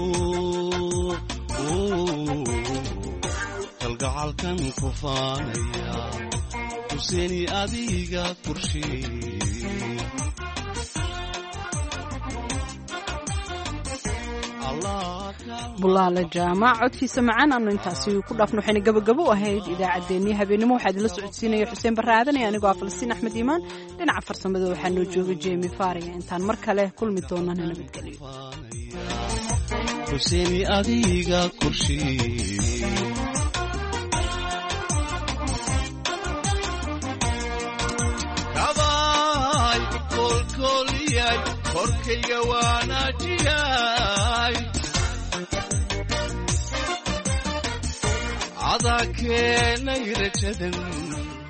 kalgacalkan ku faanaya huseeni adiga kurshey bulaale jaamac codkiisa macaan aanu intaasi ku dhaafno waxayna gabagabo u ahayd idaacaddeenii habeenimo waxaa idinla socodsiinaya xuseen barre aadanaya anigoo ah Falastiin Axmed Iimaan dhinaca farsamada waxaa noo jooga Jamie Faria intaan mar kale kulmi doonana nabadgelyo xuseeni adiga korshii kabaay kolkoliyay korkayga waanajiyay adaa keenay rajadan